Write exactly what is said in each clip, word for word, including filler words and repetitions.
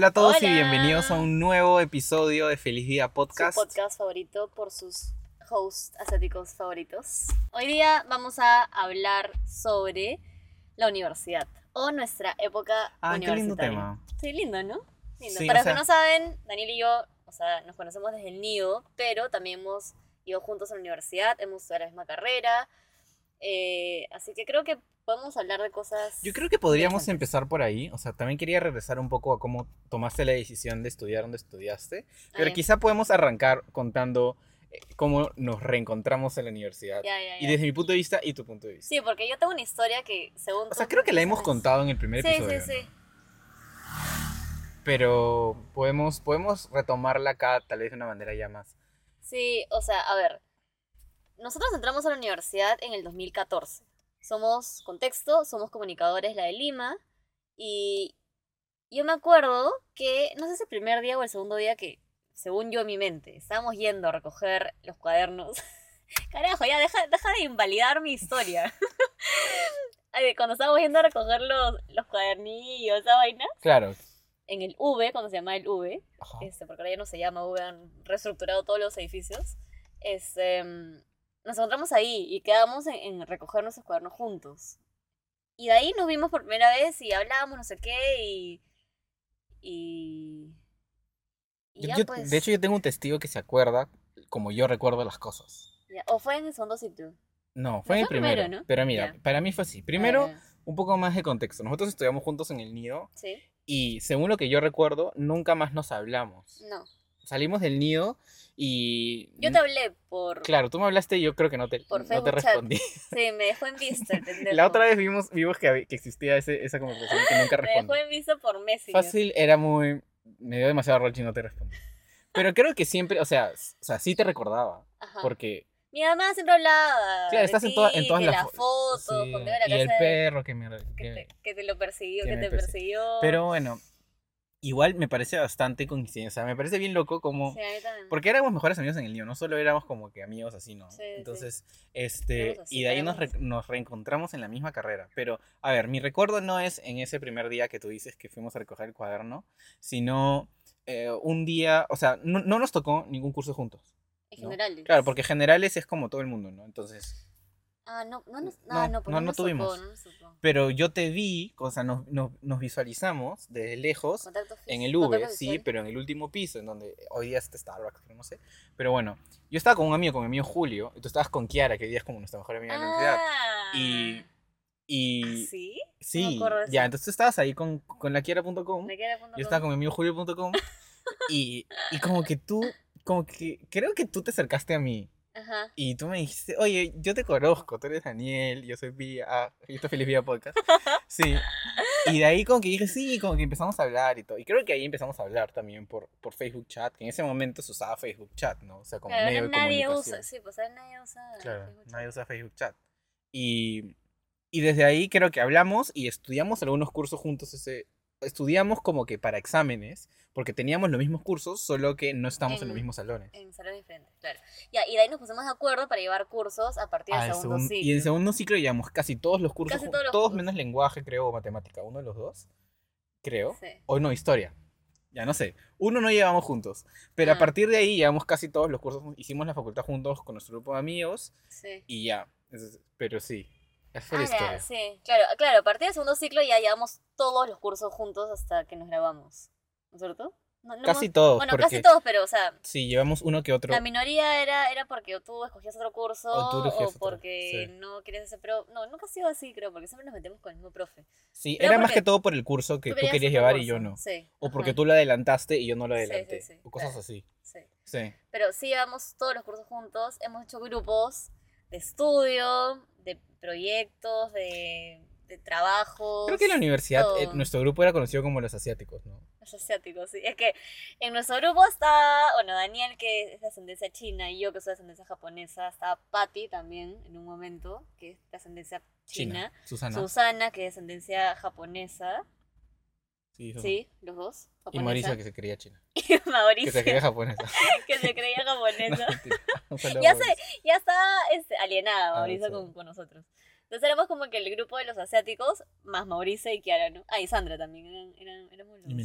Hola a todos y Hola. bienvenidos a un nuevo episodio de Feliz Día Podcast. Su podcast favorito por sus hosts asiáticos favoritos. Hoy día vamos a hablar sobre la universidad o nuestra época Ah, qué lindo universitaria. tema. Sí, lindo, ¿no? Lindo. Sí, Para o los que sea- no saben, Daniel y yo, o sea, nos conocemos desde el nido, pero también hemos ido juntos a la universidad, hemos estudiado la misma carrera, eh, así que creo que podemos hablar de cosas. Yo creo que podríamos interesantes. empezar por ahí. O sea, también quería regresar un poco a cómo tomaste la decisión de estudiar donde estudiaste. Pero Ah, quizá podemos arrancar contando eh, cómo nos reencontramos en la universidad. ya, ya, Y ya. desde mi punto de vista y tu punto de vista. Sí, porque yo tengo una historia que según O sea, tú creo que la hemos sabes. contado en el primer Sí, episodio. sí, sí. ¿no? Pero podemos, podemos retomarla acá tal vez de una manera ya más. Sí, o sea, a ver, nosotros entramos a la universidad en el dos mil catorce. Somos, contexto, somos comunicadores, la de Lima, y yo me acuerdo que, no sé si el primer día o el segundo día que, según yo en mi mente, estábamos yendo a recoger los cuadernos. Carajo, ya, deja, deja de invalidar mi historia. Ay, cuando estábamos yendo a recoger los, los cuadernillos, esa vaina, Claro. en el V, cuando se llama el V, Ajá. este, porque ahora ya no se llama V, han reestructurado todos los edificios, este, nos encontramos ahí y quedamos en, en recoger nuestros cuadernos juntos. Y de ahí nos vimos por primera vez y hablábamos no sé qué y... Y... y Yo- ya yo- pues... de hecho, yo tengo un testigo que se acuerda como yo recuerdo las cosas. ya. O fue en el segundo sitio. No, fue en el fue primero. primero, ¿no? Pero mira, Ya. para mí fue así. Primero, Ah, ya. un poco más de contexto. Nosotros estudiamos juntos en el nido ¿Sí? y según lo que yo recuerdo, nunca más nos hablamos. No. Salimos del nido y... Yo te hablé por... Claro, tú me hablaste y yo creo que no te, Por no te Facebook chat. respondí. Sí, me dejó en vista el pendejo. La otra vez vimos, vimos que, había- que existía ese- esa conversación que nunca Me dejó respondí. en vista por Messenger. Fácil, era muy... Me dio demasiado roche y no te respondí. Pero creo que siempre, o sea, s- o sea, sí te recordaba. Ajá. Porque, Mi mamá siempre hablaba. claro, de estás en, ti, toda- en todas que las la fo- foto, sí, cuando iba a la y el casa de- perro que me... que, que- te, que te lo persiguió, que que me te persi- persiguió. Pero bueno, igual me parece bastante coincidencia. O sea, me parece bien loco como... Sí, a mí también. Porque éramos mejores amigos en el nido, no solo éramos como que amigos así, ¿no? Sí, sí. Entonces, este, Éramos así, y de ahí nos, éramos re- nos reencontramos en la misma carrera. Pero, a ver, mi recuerdo no es en ese primer día que tú dices que fuimos a recoger el cuaderno, sino eh, un día, o sea, no, no nos tocó ningún curso juntos. En ¿no? general. dices. Claro, porque generales es como todo el mundo, ¿no? Entonces, Ah, no, no, nos- No, ah, no, pues no, no, no nos tuvimos. tocó, no nos tocó. pero yo te vi, o sea, nos, nos, nos visualizamos desde lejos. Contacto En físico, el V, contacto sí, visual. pero en el último piso, en donde hoy día está Starbucks, pero no sé. Pero bueno, yo estaba con un amigo, con mi amigo Julio, y tú estabas con Kiara, que hoy día es como nuestra mejor amiga de la universidad. Ah. Y, y ¿Ah, sí? sí, No me acuerdo de ya, eso. entonces tú estabas ahí con, con la Kiara punto com, Me quedé a punto yo estaba con mi amigo Julio punto com, y, y como que tú, como que, creo que tú te acercaste a mí. Ajá. Y tú me dijiste, oye, yo te conozco, tú eres Daniel, yo soy Vía, ah, y esto es Feliz Vida Podcast. Sí. Y de ahí como que dije, sí, como que empezamos a hablar y todo. Y creo que ahí empezamos a hablar también por, por Facebook Chat, que en ese momento se usaba Facebook Chat, ¿no? O sea, como Claro, medio de nadie comunicación. usa, sí, pues ahora nadie usa. Claro, Facebook nadie Chat. usa Facebook Chat. Y, y desde ahí creo que hablamos y estudiamos algunos cursos juntos. Ese, estudiamos como que para exámenes, porque teníamos los mismos cursos, solo que no estamos en, En- los mismos salones. En salones diferentes, claro. Ya, y de ahí nos pusimos de acuerdo para llevar cursos a partir del Ah, el segundo segun- ciclo. y en segundo ciclo llevamos casi todos los cursos, Casi jun- todos los todos cursos. menos lenguaje, creo, o matemática, uno de los dos, creo, Sí. o no, historia, ya no sé, uno no llevamos juntos, pero a Ah. partir de ahí llevamos casi todos los cursos, hicimos la facultad juntos con nuestro grupo de amigos, Sí. y ya, es- pero sí, esa fue Ah, la ya, historia. sí, claro, claro, a partir del segundo ciclo ya llevamos todos los cursos juntos hasta que nos grabamos, ¿no es cierto? No- no Casi hemos- todos, Bueno, porque casi todos, pero o sea, sí, llevamos uno que otro, la minoría era, era porque tú escogías otro curso O tú escogías o otro, porque sí. no querías hacer, pero no, nunca ha sido así, creo, porque siempre nos metemos con el mismo profe. sí, pero era más porque que todo por el curso que tú querías, otro llevar y yo curso, no, Sí. o porque ajá, tú lo adelantaste y yo no lo Sí, sí, adelanté, sí, o cosas claro. así, sí. sí. Pero sí llevamos todos los cursos juntos, hemos hecho grupos de estudio, de proyectos, de, de trabajos. Creo que en la universidad eh, todo. nuestro grupo era conocido como los asiáticos, ¿no? Los asiáticos, sí. Es que en nuestro grupo está, bueno, Daniel, que es de ascendencia china, y yo, que soy de ascendencia japonesa. Está Patty también, en un momento, que es de ascendencia china. Susana. Susana, que es de ascendencia japonesa. Sí, Susana. Sí, los dos. Y Japonesa. Mauricio, que se creía china. Y Que Mauricio, se creía japonesa. que se creía japonesa. No, mentira. Un saludo a Ya Mauricio. Ya está este, alienada Ah, Mauricio sí. con, con nosotros. Entonces éramos como que el grupo de los asiáticos, más Mauricio y Kiara, ¿no? Ah, y Sandra también, eran, eran, éramos los... Y Milan.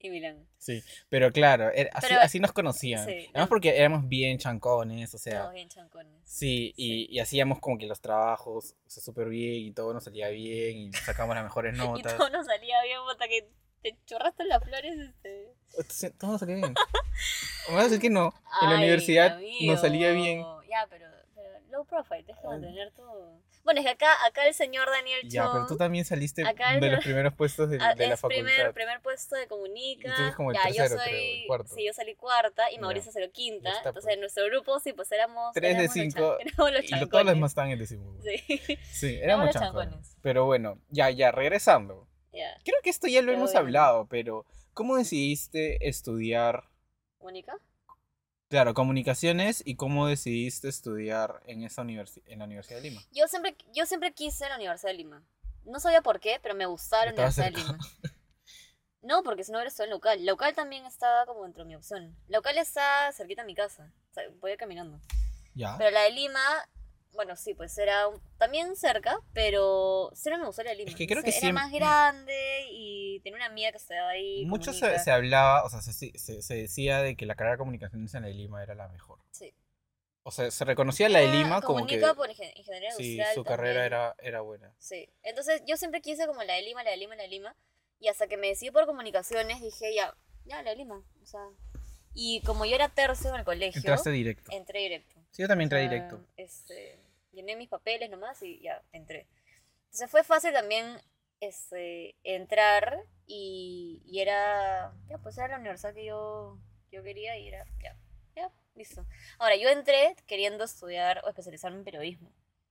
Y Milán. Sí, pero claro, era- así, Pero, así nos conocían. sí, Además no, porque éramos bien chancones, o sea, todos bien chancones. sí, y, Sí. y hacíamos como que los trabajos, o sea, súper bien y todo nos salía bien y sacamos las mejores Y notas. todo nos salía bien, hasta que te chorraste en las flores, este... Entonces, todo nos salía bien. Me vas a decir que no, en la Ay, universidad nos salía bien. amigo. Ya, pero, pero low profile, tienes que mantener todo. Bueno, es que acá, acá el señor Daniel Ya, pero Chong, tú también saliste acá el de los señor- primeros puestos de, ah, de la es primer, facultad. primer puesto de Y tú eres comunica. como el Ya, yo tercero, creo, el soy, cuarto. sí, yo salí cuarta y Ya, Mauricio salió ya quinta. está, Entonces pues. en nuestro grupo, sí, pues éramos, Tres de éramos los, chan- cinco éramos los y lo- todos los demás chancones. estaban en décimo. Sí, Sí, éramos éramos los chancones. chancones. Pero bueno, ya, ya, regresando. Ya, Creo que esto ya lo todo hemos bien. hablado, pero ¿cómo decidiste estudiar, ¿Mónica? claro, comunicaciones y cómo decidiste estudiar en esa universi- en la Universidad de Lima? Yo siempre, yo siempre quise la Universidad de Lima. No sabía por qué, pero me gustaba la Estaba Universidad de cerca. Lima. No, porque si no hubiera estado en local. Local también estaba como dentro de mi opción. Local está cerquita de mi casa. O sea, voy a ir caminando. ¿Ya? Pero la de Lima, bueno, sí, pues era un- también cerca, pero cero me gustó la de Lima. Es que No creo sé, que era siempre... más grande y tenía una amiga que estaba ahí. Mucho se, comunica. se hablaba, o sea, se, se, se decía de que la carrera de comunicaciones en la de Lima era la mejor. Sí. O sea, se reconocía la de Era- Lima como comunica que por ingen- ingeniería sí, industrial su carrera también. era, era buena. Sí. Entonces yo siempre quise como la de Lima, la de Lima, la de Lima. Y hasta que me decidí por comunicaciones dije, ya, ya, la de Lima. O sea. Y como yo era tercio en el colegio, Entraste directo. entré directo. Sí, yo también O entré sea, directo. Este, llené mis papeles nomás y ya, entré. Entonces fue fácil también este, entrar y, y era, ya, pues era la universidad que yo, que yo quería y era, ya, ya, listo. Ahora, yo entré queriendo estudiar o especializarme en periodismo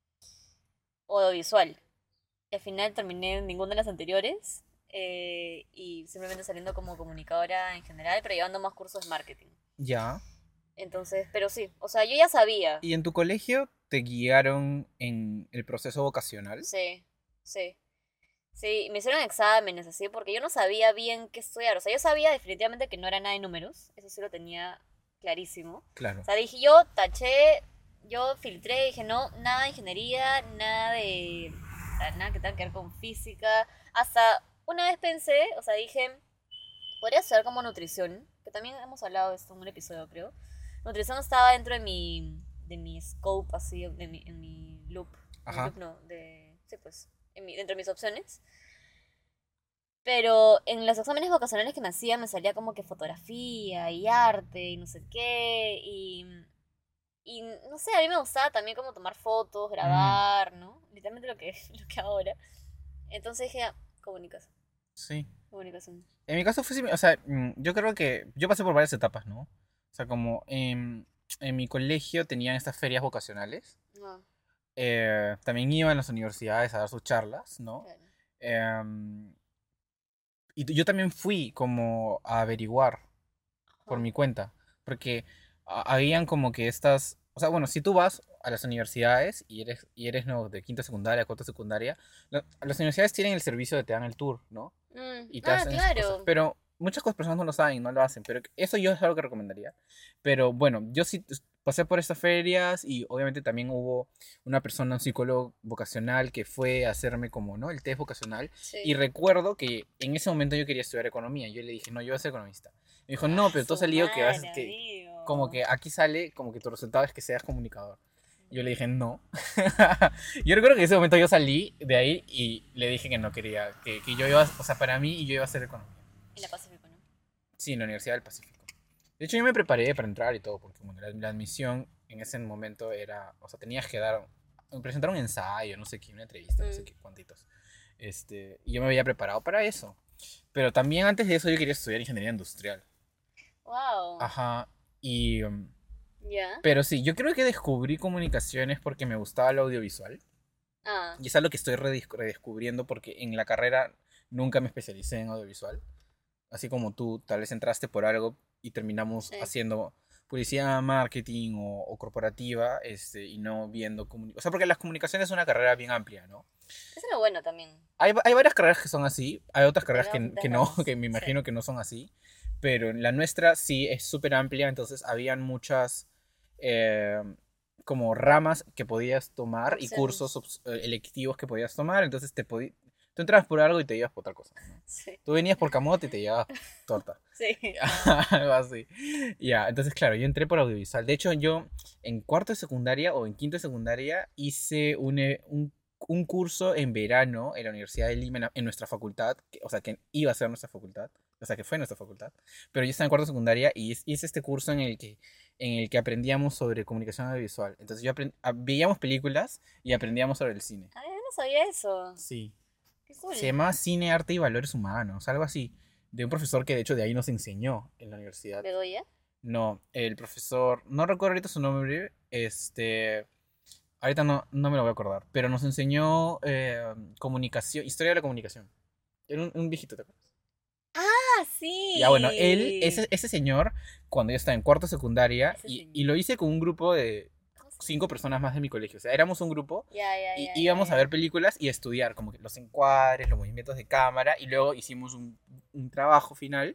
o audiovisual. Y al final terminé en ninguna de las anteriores eh, y simplemente saliendo como comunicadora en general, pero llevando más cursos de marketing. Ya. Entonces, pero sí, o sea, yo ya sabía. ¿Y en tu colegio te guiaron en el proceso vocacional? Sí, sí. Sí, me hicieron exámenes así porque yo no sabía bien qué estudiar. O sea, yo sabía definitivamente que no era nada de números. Eso sí lo tenía clarísimo. Claro. O sea, dije yo, taché, yo filtré, dije no, nada de ingeniería, nada de... O sea, nada que tenga que ver con física. Hasta una vez pensé, o sea, dije, podría estudiar como nutrición, que también hemos hablado de esto en un episodio, creo. Nutrición estaba dentro de mi, de mi scope, así, de mi, en mi loop. En mi Ajá. loop no, de... Sí, pues, en mi, dentro de mis opciones. Pero en los exámenes vocacionales que me hacía me salía como que fotografía y arte y no sé qué. Y, y no sé, a mí me gustaba también como tomar fotos, grabar, ¿no? Literalmente lo que, lo que ahora. Entonces dije, ah, comunicación, Sí. comunicación. En mi caso fue simi- o sea, mm, yo creo que yo pasé por varias etapas, ¿no? O sea, como en, en mi colegio tenían estas ferias vocacionales. Ah, Eh, también iban a las universidades a dar sus charlas, ¿no? claro. Em, y t- yo también fui como a averiguar por Ajá. mi cuenta, porque a- habían como que estas, o sea, bueno, si tú vas a las universidades y eres, y eres no, de quinta secundaria, cuarta secundaria, la- las universidades tienen el servicio de te dan el tour, ¿no? Mm, Y te ah, hacen esas cosas. claro. Pero muchas cosas personas no lo saben, no lo hacen. Pero eso yo es algo que recomendaría. Pero bueno, yo sí s- pasé por estas ferias y obviamente también hubo una persona, un psicólogo vocacional que fue a hacerme como, ¿no? El test vocacional. Y Sí. recuerdo que en ese momento yo quería estudiar economía. Yo le dije, no, yo voy a ser economista. Me dijo, no, Ah, pero tú has su salido que vas, madre, que como amigo. que aquí sale, como que tu resultado es que seas comunicador. Y yo le dije, no. Yo recuerdo que en ese momento yo salí de ahí y le dije que no quería, que, que yo iba, o sea, para mí yo iba a hacer economía. En la Pacífico, ¿no? Sí, en la Universidad del Pacífico. De hecho, yo me preparé para entrar y todo, porque bueno, la, la admisión en ese momento era, o sea, tenías que dar, presentar un ensayo, no sé qué, una entrevista, no sé Mm. qué, cuantitos. Este, y yo me había preparado para eso. Pero también antes de eso yo quería estudiar ingeniería industrial. Wow. Ajá. Y, um, Ya. pero sí, yo creo que descubrí comunicaciones porque me gustaba el audiovisual. Ah, Y es algo que estoy redis- redescubriendo porque en la carrera nunca me especialicé en audiovisual. Así como tú, tal vez entraste por algo y terminamos sí. haciendo publicidad, marketing o, o corporativa, este, y no viendo comunicación. O sea, porque las comunicaciones es una carrera bien amplia, ¿no? Eso es lo bueno también. Hay, va- hay varias carreras que son así, hay otras carreras que, Tenemos que no, ramas. que me Sí. imagino que no son así, pero en la nuestra sí es súper amplia, entonces habían muchas eh, como ramas que podías tomar y cursos Opciones. obs- eh, electivos que podías tomar, entonces te podí- Tú entrabas por algo y te ibas por otra cosa, ¿no? Sí. Tú venías por camote y te llevabas torta. Sí. Algo así. Ya, entonces claro, yo entré por audiovisual. De hecho, yo en cuarto de secundaria o en quinto de secundaria hice un, eh, un, un curso en verano en la Universidad de Lima, en, la- en nuestra facultad, que- o sea, que iba a ser nuestra facultad, o sea, que fue nuestra facultad. Pero yo estaba en cuarto de secundaria y hice hice este curso en el que, en el que aprendíamos sobre comunicación audiovisual. Entonces yo aprend- a- veíamos películas y aprendíamos sobre el cine. Ay, yo no sabía eso. Sí. Qué cool. Se llamaba Cine, Arte y Valores Humanos, algo así. De un profesor que de hecho de ahí nos enseñó en la universidad. ¿Bedoya? No, el profesor, no recuerdo ahorita su nombre, este, ahorita no, no me lo voy a acordar, pero nos enseñó eh, comunicación, historia de la comunicación. Era un, un viejito, ¿te acuerdas? Ah, sí. Ya bueno, él, ese, ese señor, cuando yo estaba en cuarto de secundaria, Ese y, señor. y lo hice con un grupo de ¿Cómo se cinco personas más de mi colegio, o sea, éramos un grupo Ya, ya, y ya, íbamos ya, a ya. ver películas y a estudiar como que los encuadres, los movimientos de cámara y luego hicimos un, un trabajo final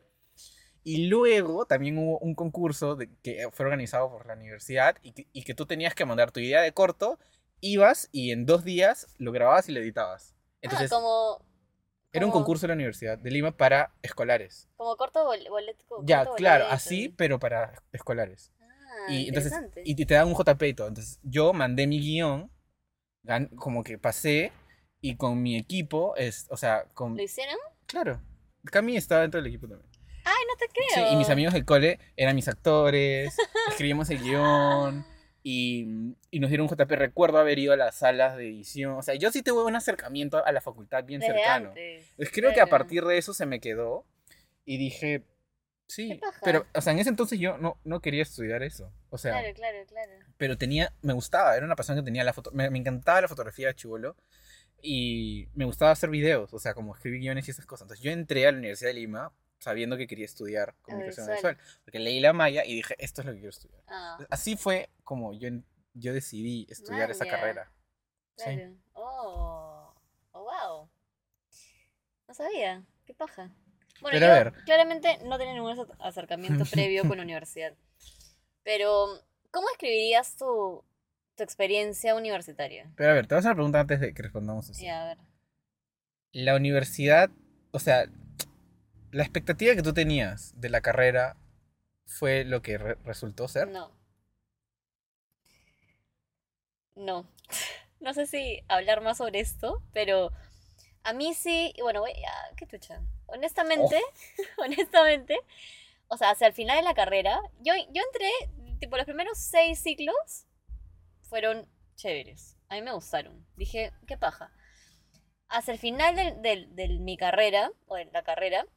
y luego también hubo un concurso de, que fue organizado por la universidad y que, y que tú tenías que mandar tu idea de corto, ibas y en dos días lo grababas y lo editabas. Entonces Ah, como, era un como, concurso de la Universidad de Lima para escolares. como corto bol- boleto, co- Ya, corto claro, boleto. así, pero para escolares. Ah, Y entonces, interesante. y te dan un J P y todo. Entonces, yo mandé mi guión, gan- como que pasé, y con mi equipo, es, o sea, con... ¿Lo hicieron? Claro, Cami estaba dentro del equipo también. Ay, no te Sí, y mis creo. amigos del cole eran mis actores, escribimos el guión, y, y nos dieron un J P. Recuerdo haber ido a las salas de edición. O sea, yo sí tuve un acercamiento a la facultad bien Desde cercano. antes. Pues creo que a Claro. partir de eso se me quedó, y dije... Qué Sí, paja. pero, o sea, en ese entonces yo no, no quería estudiar eso. O sea, Claro, claro, claro. pero tenía, me gustaba, era una pasión que tenía la foto, me, me encantaba la fotografía de chibolo y me gustaba hacer videos, o sea, como escribir guiones y esas cosas. Entonces yo entré a la Universidad de Lima sabiendo que quería estudiar comunicación Audiovisual. audiovisual, porque leí la malla y dije, esto es lo que quiero estudiar. Ah, Así fue como yo, yo decidí estudiar esa Manja. carrera. Sí. claro. Oh, oh, wow. No sabía. Qué paja. Bueno, Pero yo a ver. claramente no tenía ningún acer- acercamiento previo con la universidad. Pero, ¿cómo escribirías tu, tu experiencia universitaria? Pero a ver, te voy a hacer una pregunta antes de que respondamos eso. Ya, a ver. La universidad, o sea, la expectativa que tú tenías de la carrera fue lo que re- resultó ser. No. No. No sé si hablar más sobre esto, pero a mí sí, y bueno, voy a, qué chucha. Honestamente, honestamente, o sea, hacia el final de la carrera, yo, yo entré, tipo, los primeros seis ciclos fueron chéveres. A mí me gustaron. Dije, qué paja. Hacia el final de, de- de mi carrera, o de la carrera,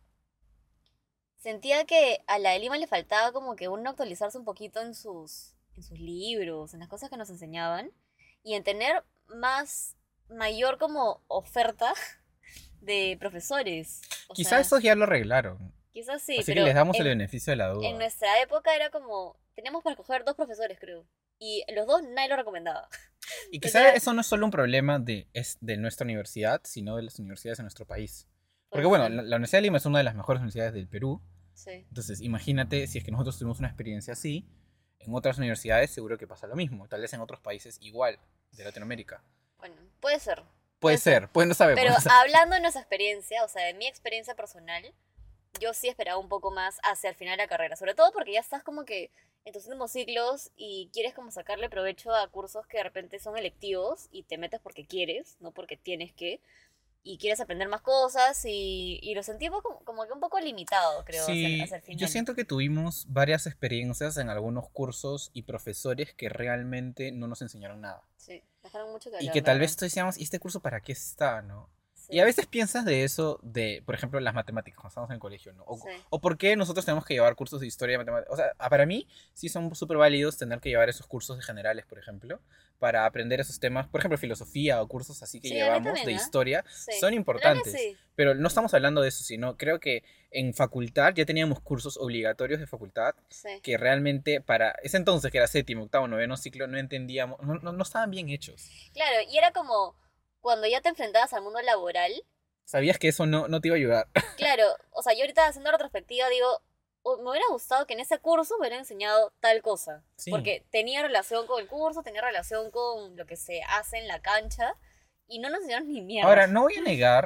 sentía que a la de Lima le faltaba como que uno actualizarse un poquito en sus, en sus libros, en las cosas que nos enseñaban, y en tener más, mayor como oferta de profesores. O Quizá sea, estos ya lo arreglaron. quizás sí, Así pero que les damos el en, beneficio de la en duda. nuestra época era como, teníamos para escoger dos profesores, creo. Y los dos nadie lo recomendaba. Y o quizá sea- eso no es solo un problema de, es de nuestra universidad, sino de las universidades de nuestro país. Porque Puede bueno, ser. la, la Universidad de Lima es una de las mejores universidades del Perú. Sí. Entonces, imagínate si es que nosotros tuvimos una experiencia así, en otras universidades seguro que pasa lo mismo. Tal vez en otros países igual, de Latinoamérica. Bueno, puede ser. Puede Puede ser, pues no sabemos. Pero o sea, hablando de nuestra experiencia, o sea, de mi experiencia personal, yo sí esperaba un poco más hacia el final de la carrera. Sobre todo porque ya estás como que en tus últimos ciclos y quieres como sacarle provecho a cursos que de repente son electivos y te metes porque quieres, no porque tienes que. Y quieres aprender más cosas y, y lo sentí un poco- como que un poco limitado, creo, hacia, sí, hacia el final. yo siento que tuvimos varias experiencias en algunos cursos y profesores que realmente no nos enseñaron nada. Sí, dejaron mucho que Y hablar, que la tal verdad. vez tú decíamos, ¿y este curso para qué está, no? Sí, Y a veces piensas de eso, de, por ejemplo, las matemáticas, cuando estamos en el colegio, ¿no? O, sí. o por qué nosotros tenemos que llevar cursos de historia y matemáticas. O sea, a- para mí sí son súper válidos tener que llevar esos cursos de generales, por ejemplo, para aprender esos temas, por ejemplo, filosofía o cursos así que Sí, a mí llevamos también, de ¿ah? historia, Sí. son La importantes. verdad sí. Pero no estamos hablando de eso, sino creo que en facultad ya teníamos cursos obligatorios de facultad Sí. que realmente para ese entonces, que era séptimo, octavo, noveno ciclo, no entendíamos, no, no, no estaban bien hechos. Claro, y era como cuando ya te enfrentabas al mundo laboral. Sabías que eso no, no te iba a ayudar. Claro, o sea, yo ahorita haciendo retrospectiva digo, "Oh, me hubiera gustado que en ese curso me hubieran enseñado tal cosa. Sí. Porque tenía relación con el curso, tenía relación con lo que se hace en la cancha y no nos enseñaron ni mierda. Ahora, no voy a negar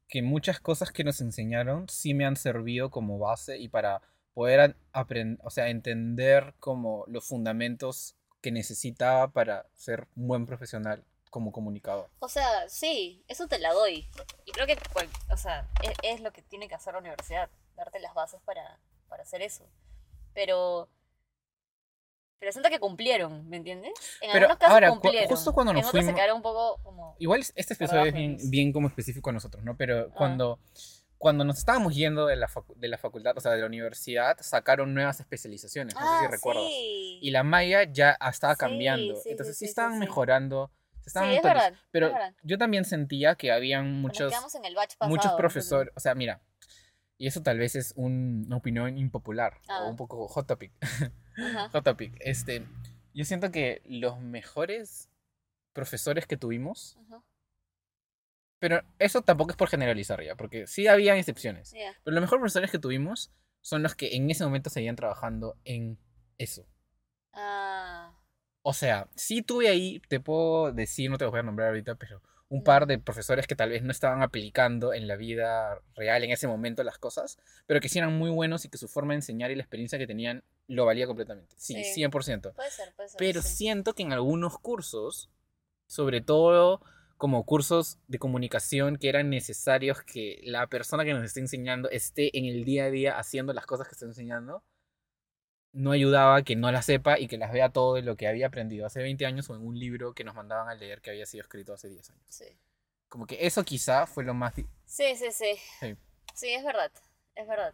que muchas cosas que nos enseñaron sí me han servido como base y para poder aprender, o sea, entender como los fundamentos que necesitaba para ser un buen profesional como comunicador. O sea, sí, eso te la doy. Y creo que, cual- o sea, es, es lo que tiene que hacer la universidad, darte las bases para, para hacer eso. Pero, pero siento que cumplieron, ¿me entiendes? En Pero algunos casos ahora, cu- cumplieron, justo cuando en nos otros se fuimos, quedaron un poco como igual este por episodio es debajo del bien, piso. bien como específico a nosotros, ¿no? Pero Ah, cuando, cuando nos estábamos yendo de la, facu- de la facultad, o sea, de la universidad, sacaron nuevas especializaciones, no sé si ah, recuerdas. sí. Y la malla ya estaba Sí, cambiando, sí, sí, entonces sí sí, sí, estaban sí. mejorando, se estaban Sí, es actualizando, verdad, es pero verdad. yo también sentía que habían Pero nos muchos, quedamos en el batch muchos pasado, nosotros. profesores, o sea, mira, y eso tal vez es un- una opinión impopular o un Ah, poco hot topic, ajá, hot topic, este, yo siento que los mejores profesores que tuvimos, ajá. pero eso tampoco es por generalizar ya, porque sí habían excepciones. Ya. Pero los mejores profesores que tuvimos son los que en ese momento seguían trabajando en eso. Ah, O sea, sí tuve ahí, te puedo decir, no te voy a nombrar ahorita, pero un par mm, de profesores que tal vez no estaban aplicando en la vida real en ese momento las cosas, pero que sí eran muy buenos y que su forma de enseñar y la experiencia que tenían lo valía completamente. Sí, sí, cien por ciento. puede ser, puede ser, Pero sí. siento que en algunos cursos, sobre todo como cursos de comunicación que eran necesarios que la persona que nos esté enseñando esté en el día a día haciendo las cosas que está enseñando, no ayudaba que no las sepa y que las vea todo de lo que había aprendido hace veinte años o en un libro que nos mandaban a leer que había sido escrito hace diez años. Sí. Como que eso quizá fue lo más... di- Sí, sí, sí. Sí. Sí, es verdad, es verdad.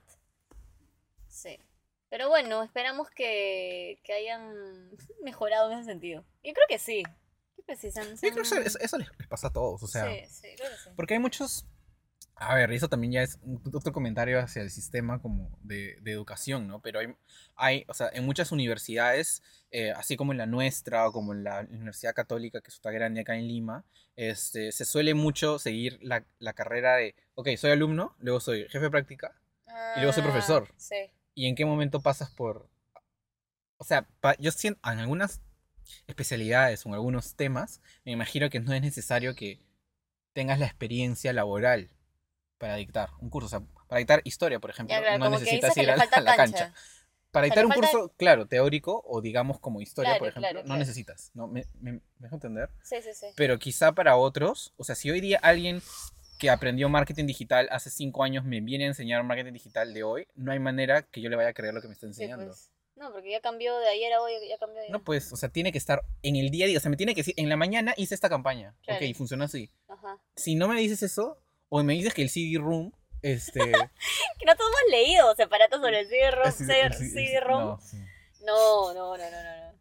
Sí. Pero bueno, esperamos que, que hayan mejorado en ese sentido. Yo creo que sí. Creo que sí, se han- se Yo creo que han- eso, eso les, les pasa a todos, o sea, Sí, sí, creo que sí. porque hay muchos... A ver, eso también ya es un- otro comentario hacia el sistema como de, de educación, ¿no? Pero hay, hay, o sea, en muchas universidades, eh, así como en la nuestra o como en la Universidad Católica, que es otra grande acá en Lima, este, se suele mucho seguir la, la carrera de, ok, soy alumno, luego soy jefe de práctica y luego soy Ah, profesor. sí. ¿Y en qué momento pasas por...? O sea, pa- yo siento, en algunas especialidades o en algunos temas, me imagino que no es necesario que tengas la experiencia laboral para dictar un curso. O sea, para dictar historia, por Ya, ejemplo, claro, no como que dice necesitas que ir le a la, a falta la cancha. cancha. Para O sea, dictar le un falta... curso, claro, teórico o digamos como historia, por Claro, ejemplo, claro, no claro. necesitas. ¿No? ¿Me, me, me dejo entender? Sí, sí, sí. Pero quizá para otros, o sea, si hoy día alguien que aprendió marketing digital hace cinco años me viene a enseñar marketing digital de hoy, no hay manera que yo le vaya a creer lo que me está Sí, enseñando. pues. No, porque ya cambió de ayer a hoy, ya cambió No, ya. pues, o sea, tiene que estar en el día a día. O sea, me tiene que decir, en la mañana hice esta campaña. Ok, Claro. funciona así. Ajá. Si no me dices eso, o me dices que el C D room, este... Que no todos hemos leído separatos sobre el el C D-ROM. C D el C- el C- C D-ROM. no, sí. No, no, no, no, no, no.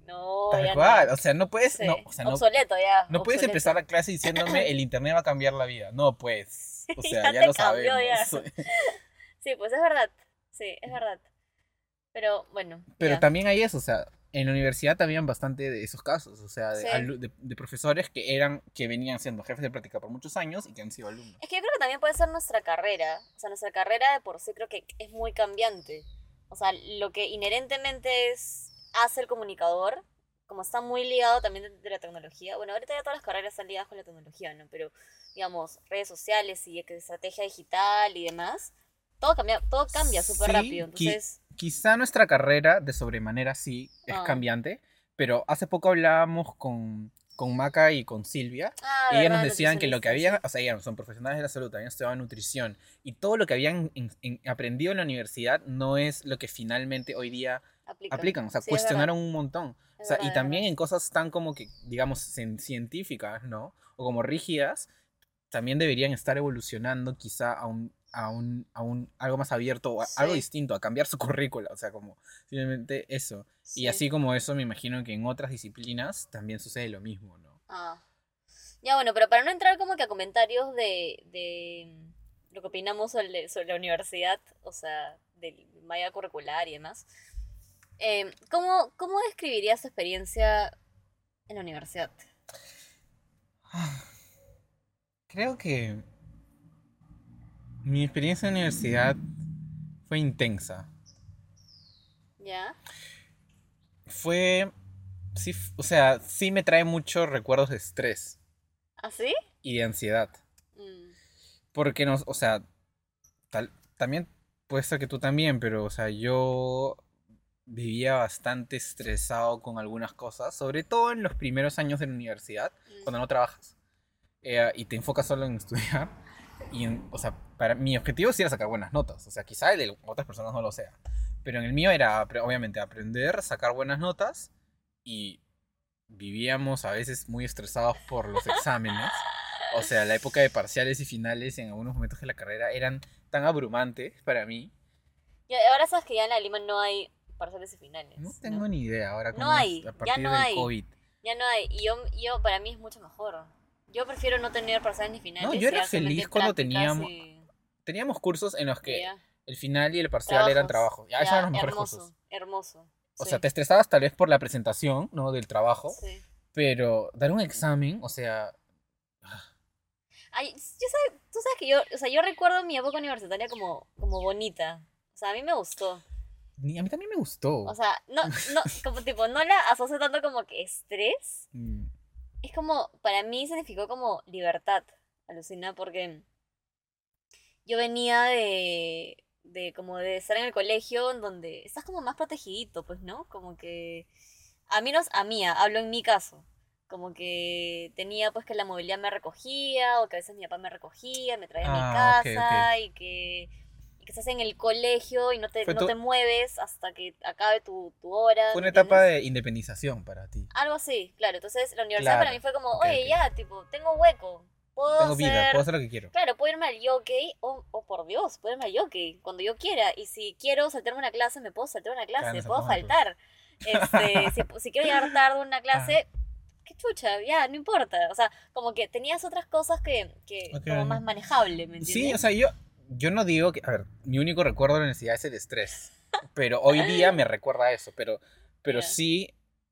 No, Tal ya cual, no. o sea, no puedes, Sí. no, o sea, no, Obsoleto ya, no puedes obsoleto. empezar la clase diciéndome el internet va a cambiar la vida. No, pues, o sea, Ya ya te lo cambió, sabemos. ya. Sí, pues es verdad. Sí, es verdad. Pero bueno, Pero ya. también hay eso, o sea, en la universidad habían bastante de esos casos, o sea, de, Sí. alu- de- de profesores que eran, que venían siendo jefes de práctica por muchos años y que han sido alumnos. Es que yo creo que también puede ser nuestra carrera. O sea, nuestra carrera de por sí creo que es muy cambiante. O sea, lo que inherentemente es hace el comunicador, como está muy ligado también de, de la tecnología. Bueno, ahorita ya todas las carreras están ligadas con la tecnología, ¿no? Pero, digamos, redes sociales y estrategia digital y demás, todo cambia, todo cambia súper Sí, rápido. qui- Entonces, quizá nuestra carrera de sobremanera sí es ah, cambiante, pero hace poco hablábamos con, con Maca y con Silvia, ah, y ellas nos verdad, decían que lo que nutricionistas. habían, o sea, ellas son profesionales de la salud, habían estudiado nutrición, y todo lo que habían en- en- aprendido en la universidad no es lo que finalmente hoy día Aplican. aplican, o sea, Sí, es verdad. cuestionaron un montón. O Es sea, verdad, y es también verdad. en cosas tan como que, digamos, cien- científicas, ¿no? O como rígidas, también deberían estar evolucionando quizá a un, a un, a un algo más abierto o a- algo Sí, distinto, a cambiar su currícula, o sea, como simplemente eso. Y sí. así como eso, me imagino que en otras disciplinas también sucede lo mismo, ¿no? Ah. Ya bueno, pero para no entrar como que a comentarios de, de lo que opinamos sobre, sobre la universidad, o sea, del malla curricular y demás, eh, ¿cómo, ¿cómo describirías tu experiencia en la universidad? Creo que mi experiencia en la universidad fue intensa. ¿Ya? Fue, sí, f- o sea, sí me trae muchos recuerdos de estrés ¿Ah, sí? y de ansiedad. Mm, Porque nos, o sea, tal, también puede ser que tú también, pero, o sea, yo vivía bastante estresado con algunas cosas, sobre todo en los primeros años de la universidad, Mm. cuando no trabajas eh, y te enfocas solo en estudiar. Y, en- o sea, para mi objetivo sí era sacar buenas notas. O sea, quizá el de otras personas no lo sea. Pero en el mío era, apre- obviamente, aprender, sacar buenas notas. Y vivíamos a veces muy estresados por los exámenes. O sea, la época de parciales y finales en algunos momentos de la carrera eran tan abrumantes para mí. Y ahora sabes que ya en la Lima no hay parciales y No finales, tengo ¿no? ni idea ahora No cómo es hay, a ya partir no del hay, COVID. ya no hay. Y yo, yo para mí es mucho mejor. Yo prefiero no tener parciales ni No, finales yo y era dar solamente feliz cuando prácticas teníamos, y, teníamos cursos en los y que ya. el final y el parcial eran Trabajos. trabajos. Ya, esos eran Ya, los mejores cursos. hermoso, hermoso. O sea, Sí, te estresabas tal vez por la presentación, ¿no? Del trabajo, sí. pero dar un examen, o sea, Ay, yo sé, tú sabes que yo, o sea, yo recuerdo mi época universitaria como, como bonita. O sea, a mí me gustó. ni- a mí también me O gustó. sea, no, no, como tipo, no la asocio tanto como que estrés. Mm, Es como, para mí significó como libertad, alucina, porque yo venía de, de como de estar en el colegio en donde estás como más protegidito, pues, ¿no? Como que, a menos a mí, hablo en mi caso, como que tenía pues que la movilidad me recogía o que a veces mi papá me recogía, me traía a mi Ah, ok, ok. casa y que, y que estás en el colegio y no te, Fue, no tu, te mueves hasta que acabe tu, tu hora, fue ¿me una etapa entiendes? de independización para ti. Algo así, claro. Entonces la universidad para mí Claro. fue como, Ok, oye, ok. ya, tipo, tengo hueco. Puedo Tengo vida, puedo hacer, hacer lo que quiero. claro, puedo irme al yoke, o oh, por Dios, puedo irme al yoke cuando yo quiera. Y si quiero saltarme una clase, me puedo saltar una Cada clase, nos puedo saltamos la clase. faltar. Este, si, si quiero llegar tarde a una Ah, clase, qué chucha, ya, no importa. O sea, como que tenías otras cosas que, que ok, como más ok. manejable, ¿me Sí, o entiendes? sea, yo, yo no digo que. A ver, mi único recuerdo de la universidad es el estrés. Pero hoy día me recuerda eso. Pero, pero Ya. sí,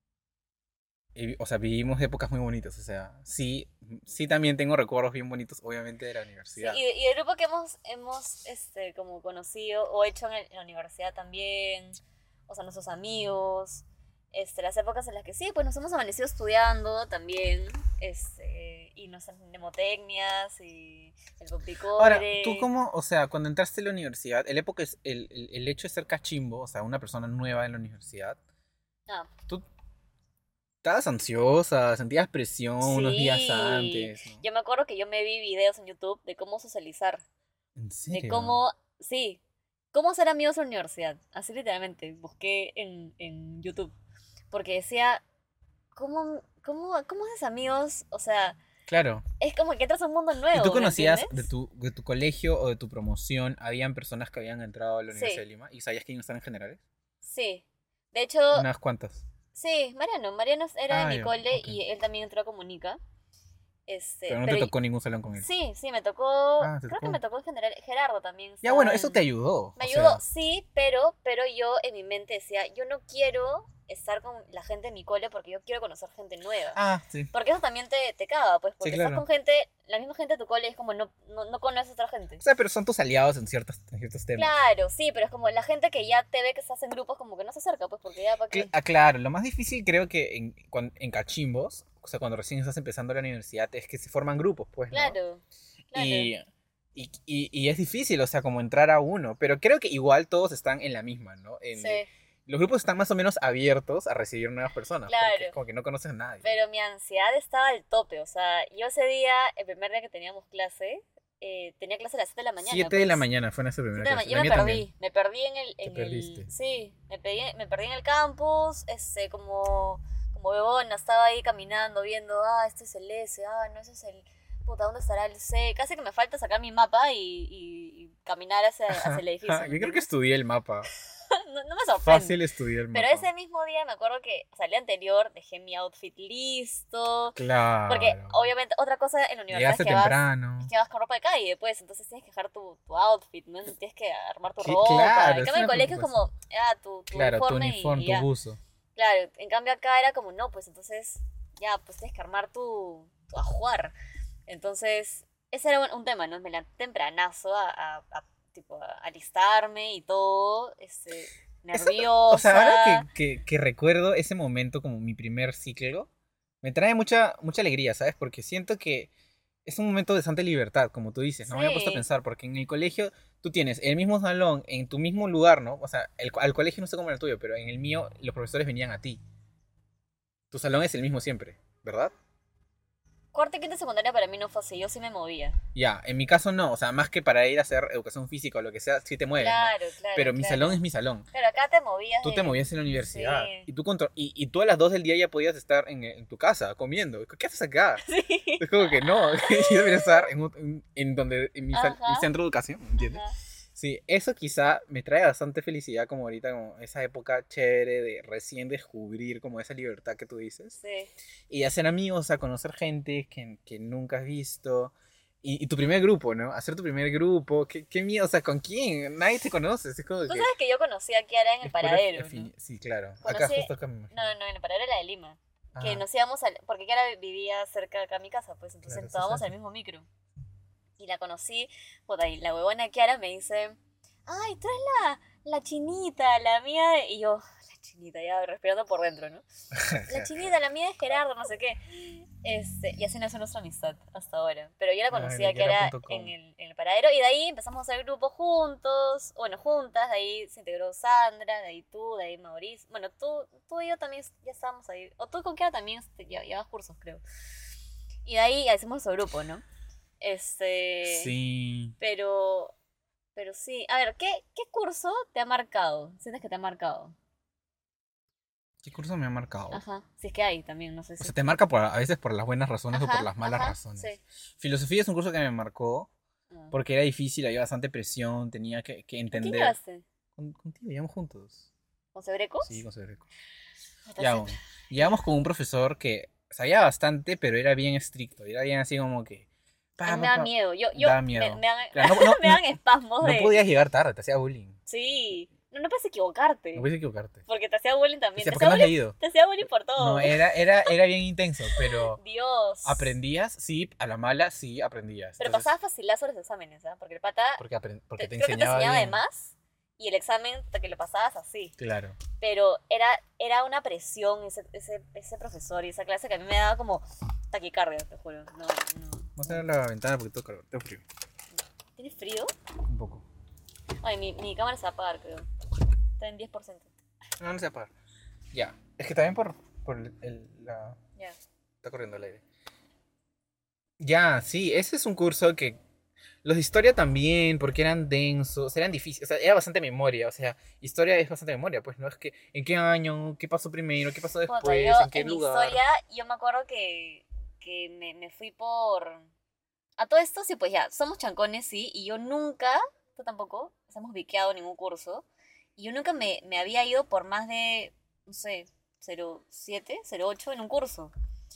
eh, o sea, vivimos épocas muy bonitas. O sea, sí, sí también tengo recuerdos bien bonitos, obviamente, de la Sí, universidad. y, y el grupo que hemos, hemos este, como conocido o hecho en, el- en la universidad también, o sea, nuestros amigos, este, las épocas en las que sí, pues nos hemos amanecido estudiando también, este, y nuestras mnemotecnias y el Ahora, tú popicore. cómo, o sea, cuando entraste a la universidad, el época es el, el, el hecho de ser cachimbo, o sea, una persona nueva en la universidad, Ah, tú estabas ansiosa, sentías presión unos días sí, antes, ¿no? yo me acuerdo que yo me vi videos en YouTube de cómo socializar, ¿En de serio? cómo, sí, cómo ser amigos en la universidad, así literalmente, busqué en, en YouTube, porque decía, ¿cómo, cómo, cómo haces amigos? O sea, Claro. es como que entras a un mundo ¿Y tú nuevo, ¿me conocías entiendes? de tu, de tu colegio o de tu promoción, habían personas que habían entrado a la Universidad Sí, de Lima y sabías que iban a estar en generales? sí. De hecho, Unas cuantas. sí, Mariano. Mariano era de Ah, mi ya, cole ok. y él también entró a Comunica. Este, Pero no te pero y- tocó ningún salón con él. sí, sí, me tocó, Ah, te creo que me tocó. tocó en general, Gerardo también Ya, bueno, estaba eso te en... ayudó. Me O ayudó, sea, sí, pero, pero yo en mi mente decía, yo no quiero estar con la gente de mi cole porque yo quiero conocer gente nueva. ah, sí. Porque eso también te, te caga, pues, Sí, porque estás claro. con gente, la misma gente de tu cole es como no, no, no conoces a otra gente. O sea, pero son tus aliados en ciertos, en ciertos temas. Claro, sí, pero es como la gente que ya te ve que estás en grupos como que no se acerca, pues porque ya para Cl- qué. ah, claro, lo más difícil creo que en, cuan- en cachimbos, o sea, cuando recién estás empezando la universidad, es que se forman grupos, pues, ¿no? Claro, claro. Y, y, y- y es difícil, o sea, como entrar a uno, pero creo que igual todos están en la misma, ¿no? En, Sí, los grupos están más o menos abiertos a recibir nuevas personas, porque es claro. como que no conoces a nadie. Pero mi ansiedad estaba al tope, o sea, yo ese día, el primer día que teníamos clase, eh, tenía clase a las siete de la mañana, Siete de la pues. mañana fue nuestra primera siete de la ma- clase, yo la me mía también. perdí, me perdí en el, Te en el, perdiste. sí, me perdí, me perdí en el campus, este, como, como bebona, estaba ahí caminando, viendo, ah, este es el S, ah, no, ese es el, puta, ¿dónde estará el C? Casi que me falta sacar mi mapa y, y, y caminar hacia, hacia el edificio, ¿me Yo creo que entiendes? estudié el mapa. No, no me sorprende. Fácil estudié el Pero mapa. ese mismo día me acuerdo que, o sea, el día anterior dejé mi outfit listo, porque Claro. obviamente otra cosa en la universidad es Llegaste que vas, es temprano. que vas con ropa de calle, pues, entonces tienes que dejar tu, tu outfit, ¿no? Tienes que armar tu Cl- ropa. claro, En es cambio, en el una colegio es preocupación. como, ah, tu, tu Claro, tu uniforme y, uniforme, y tu ya. buzo. Claro, en cambio acá era como, no, pues entonces, ya, pues tienes que armar tu, tu ajuar. Entonces, ese era un, un tema, ¿no? Me levanté tempranazo a, a, a, tipo, a alistarme y todo, este, Eso, o sea, ahora que, nerviosa. que, que recuerdo ese momento como mi primer ciclo, me trae mucha, mucha alegría, ¿sabes? Porque siento que es un momento de santa libertad, como tú dices, no me había puesto a Sí, pensar, porque en el colegio tú tienes el mismo salón, en tu mismo lugar, ¿no? O sea, el, al colegio no sé cómo era el tuyo, pero en el mío los profesores venían a ti. Tu salón es el mismo siempre, ¿verdad? cuarta y quinta secundaria para mí no fue así, yo sí me movía. Ya, en mi caso no, o sea, más que para ir a hacer educación física o lo que sea, sí te mueves, ¿no? Claro, claro, Pero mi salón es claro. mi salón. Pero acá te movías Tú te de... movías en la universidad Sí. y tú, contro- y, y tú a las dos del día ya podías estar en, en tu casa comiendo. ¿Qué haces acá? Sí. Es como que no, yo debería estar en, un- en, en donde, en mi, sal- mi Ajá, centro de educación, ¿me entiendes? ajá. Sí, eso quizá me trae bastante felicidad como ahorita, como esa época chévere de recién descubrir como esa libertad que tú dices. Sí. Y hacer amigos, a conocer gente que, que nunca has visto. Y, y tu primer grupo, ¿no? Hacer tu primer grupo. ¿Qué, qué miedo? O sea, ¿con quién? Nadie te conoce. Es como Tú que sabes que yo conocí a Kiara en el es pura paradero, ¿no? afini- Sí, claro. Acá Conocí... justo acá me No, imagino. no, en el paradero era de Lima. Que Ah, nos íbamos al... Porque Kiara vivía cerca de acá a mi casa, pues entonces claro, sí, tomábamos sí. el mismo micro. Y la conocí, puta, y la huevona Kiara me dice, ay, tú eres la, la chinita, la mía de... Y yo, la chinita, ya respirando por dentro, ¿no? La chinita, la mía de Gerardo, no sé qué. Este, y así nació nuestra amistad hasta ahora. Pero yo la Ay, conocí la a quiera Kiara punto en com. el, en el paradero y de ahí empezamos a hacer grupo juntos, bueno, juntas, de ahí se integró Sandra, de ahí tú, de ahí Mauricio. Bueno, tú, tú y yo también ya estábamos ahí. O tú con Kiara también este, lle- llevabas cursos, creo. Y de ahí hicimos nuestro grupo, ¿no? Este, Sí. pero, pero sí. A ver, ¿qué, qué curso te ha marcado? ¿Sientes que te ha marcado? ¿Qué curso me ha marcado? Ajá, si es que hay también, no sé O sea, si. te marca por, a veces por las buenas razones o por Ajá, las malas ajá, sí. razones. Filosofía es un curso que me marcó Ah. porque era difícil, había bastante presión, tenía que, que ¿Con quién entender. llevaste? Con- contigo, llevamos juntos. ¿Con Sí, Sebrecos? con Federico. Me está Ya, haciendo- bueno, llegamos con un profesor que sabía bastante, pero era bien estricto. Era bien así como que. A mí Pa, me pa, da pa. miedo. Yo, yo, Daba me, miedo. me dan, Claro, no, no, me no, dan espasmos no de. podías llegar tarde, te hacía bullying. Sí. No, no puedes No equivocarte. puedes equivocarte. Porque te hacía bullying también. Decía, Te ¿por qué hacía no has bullying, leído? te hacía bullying por No, todo. era, era, era bien intenso, pero Dios. aprendías, sí, a la mala, sí, aprendías. Pero Entonces, pasaba facilazo los exámenes, ¿ah? Porque el pata porque, apren- porque te- te creo que te enseñaba enseñaba de bien. más y el examen te que lo pasabas así. Claro. Pero era, era una presión ese, ese, ese profesor y esa clase que a mí me daba como taquicardia, te juro. No, no. Vamos a no. cerrar la ventana porque tengo calor, tengo frío. ¿Tienes frío? Un poco. Ay, mi, mi cámara se va a apagar, creo. Está en diez por ciento. No, no se apaga. Ya. Es que también por, por el, el- la... Ya. Está corriendo el aire. Ya, sí, ese es un curso que los de historia también, porque eran densos, eran difíciles, o sea, era bastante memoria, o sea, historia es bastante memoria, pues no es que en qué año, qué pasó primero, qué pasó Puta, después, yo en qué en lugar. historia, yo me acuerdo que, que me, me fui por... A todo esto, sí, pues ya, somos chancones, sí, y yo nunca, tú tampoco, nos hemos biqueado ningún curso, y yo nunca me, me había ido por más de, no sé, cero coma siete, cero coma ocho en un curso.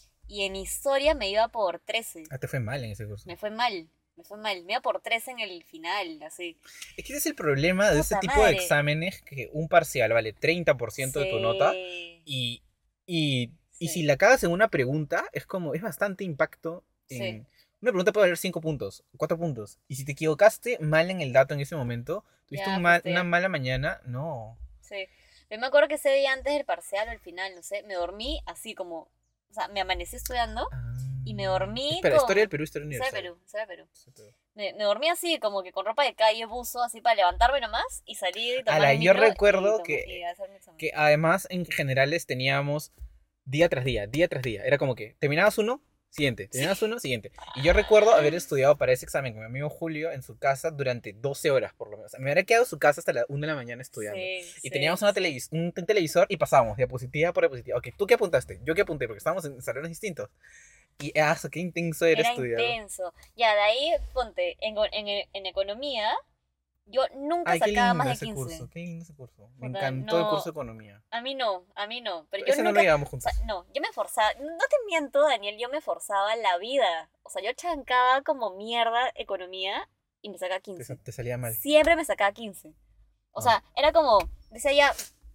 Y en historia me iba por trece. Ah, te fue mal en ese curso. Me fue mal, me fue mal. Me iba por trece en el final, así. Es que ese es el problema de ese Puta tipo de madre. exámenes, que un parcial vale treinta por ciento de tu nota Sí, y, y, y si sí, la cagas en una pregunta, es como, es bastante impacto en... sí, Una pregunta puede valer cinco puntos, cuatro puntos. Y si te equivocaste mal en el dato en ese momento, tuviste ya un mal- fuiste una ya. mala mañana, no. Sí. Yo me acuerdo que ese día antes del parcial o el final, no sé, me dormí así como, o sea, me amanecí estudiando y me Ah. dormí Espera, con... historia del Perú, historia Historia de universal. Perú, historia de Perú. Historia del Perú. Me, me dormí así, como que con ropa de calle, buzo, así para levantarme nomás y salir y tomar Ala, el yo micro y, recuerdo tom- que, y hacer mi examen. que además en generales teníamos día tras día, día tras día. Era como que terminabas uno, siguiente, terminabas uno, siguiente. Y yo recuerdo haber estudiado para ese examen con mi amigo Julio en su casa durante doce horas por lo menos. O sea, me habría quedado en su casa hasta la una de la mañana estudiando. Sí, Y sí, teníamos una sí. televis un te- televisor y pasábamos diapositiva por diapositiva. Ok, ¿tú qué apuntaste? Yo qué apunté, porque estábamos en salones distintos. Y ah, qué intenso era Era estudiar. intenso. Ya, de ahí, ponte, en, go- en, e- en economía, yo nunca Ay, qué sacaba lindo más de ese quince. curso, qué lindo ese curso. Me Puta, encantó el no, curso de economía. a mí no, a mí no. Pero yo Ese no lo nunca, llevamos o sea, juntos. no, yo me forzaba, no te miento, Daniel, yo me forzaba la vida. O sea, yo chancaba como mierda economía y me sacaba Te, quince. sa- te salía mal. Siempre me sacaba quince. O Ah. sea, era como, decía ya,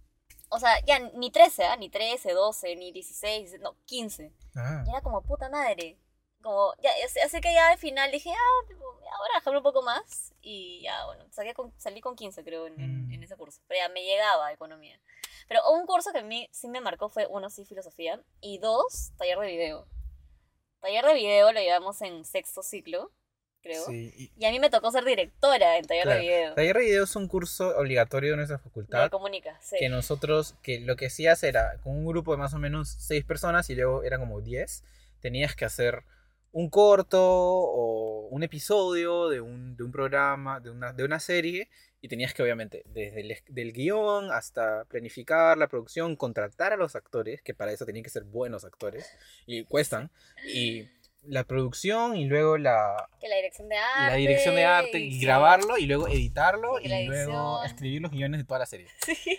o sea, ya ni trece, ¿ah? Ni trece, doce, ni dieciséis, no, quince. Ah. Y era como puta madre. Como, ya, así así que ya al final dije, ah, tipo, ahora dejarme un poco más. Y ya, bueno, saqué con- salí con quince creo en, en- Mm. en ese curso. Pero ya me llegaba a economía. Pero un curso que a mí sí me marcó fue, uno, sí, filosofía. Y dos, taller de video. taller de video lo llevamos en sexto ciclo, creo. Sí, y- Y a mí me tocó ser directora en taller claro. de video. Taller de video es un curso obligatorio de nuestra De facultad. comunica, sí. Que nosotros, que lo que hacías era con un grupo de más o menos seis personas y luego eran como diez, tenías que hacer un corto o un episodio de un, de un programa, de una, de una serie, y tenías que obviamente desde el del guión hasta planificar la producción, contratar a los actores, que para eso tenían que ser buenos actores, y cuestan, y la producción y luego la, Que la dirección de arte. la dirección de arte y sí. grabarlo y luego editarlo Y que y, la luego edición. escribir los guiones de toda la serie. Sí.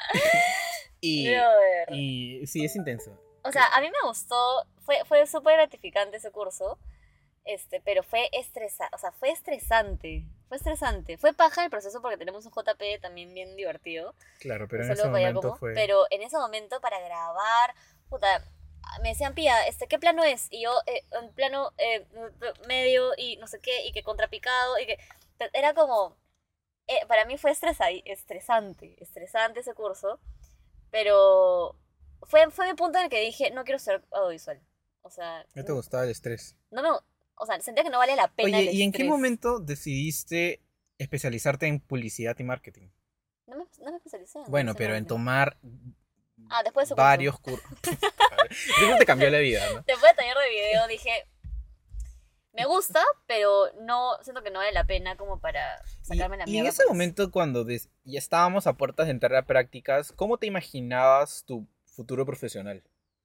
Y, Brother. y sí, es intenso. O sea, a mí me gustó, fue, fue súper gratificante ese curso, este, pero fue estresante, o sea, fue estresante, fue estresante. Fue paja el proceso porque tenemos un J P también bien divertido. Claro, pero un en ese saludo para momento Giacomo, fue... Pero en ese momento para grabar, puta, me decían, Pía, este, ¿qué plano es? Y yo, eh, un plano eh, medio y no sé qué, y que contrapicado, y que... Era como... eh, para mí fue estresa- estresante, estresante ese curso, pero fue, fue mi punto en el que dije, no quiero ser audiovisual. O sea, ¿No te gustaba el estrés? no me, o sea, sentía que no vale la pena Oye, el ¿y en qué estrés. momento decidiste especializarte en publicidad y marketing? No me, no me especialicé. en Bueno, ese pero en momento. tomar Ah, después de ese curso. varios cursos. Eso te cambió la vida, ¿no? Después de taller de video dije, me gusta, pero no siento que no vale la pena como para Y, sacarme la y en mierda. ese por eso. momento cuando des- ya estábamos a puertas de entrar a prácticas, ¿cómo te imaginabas tu futuro profesional?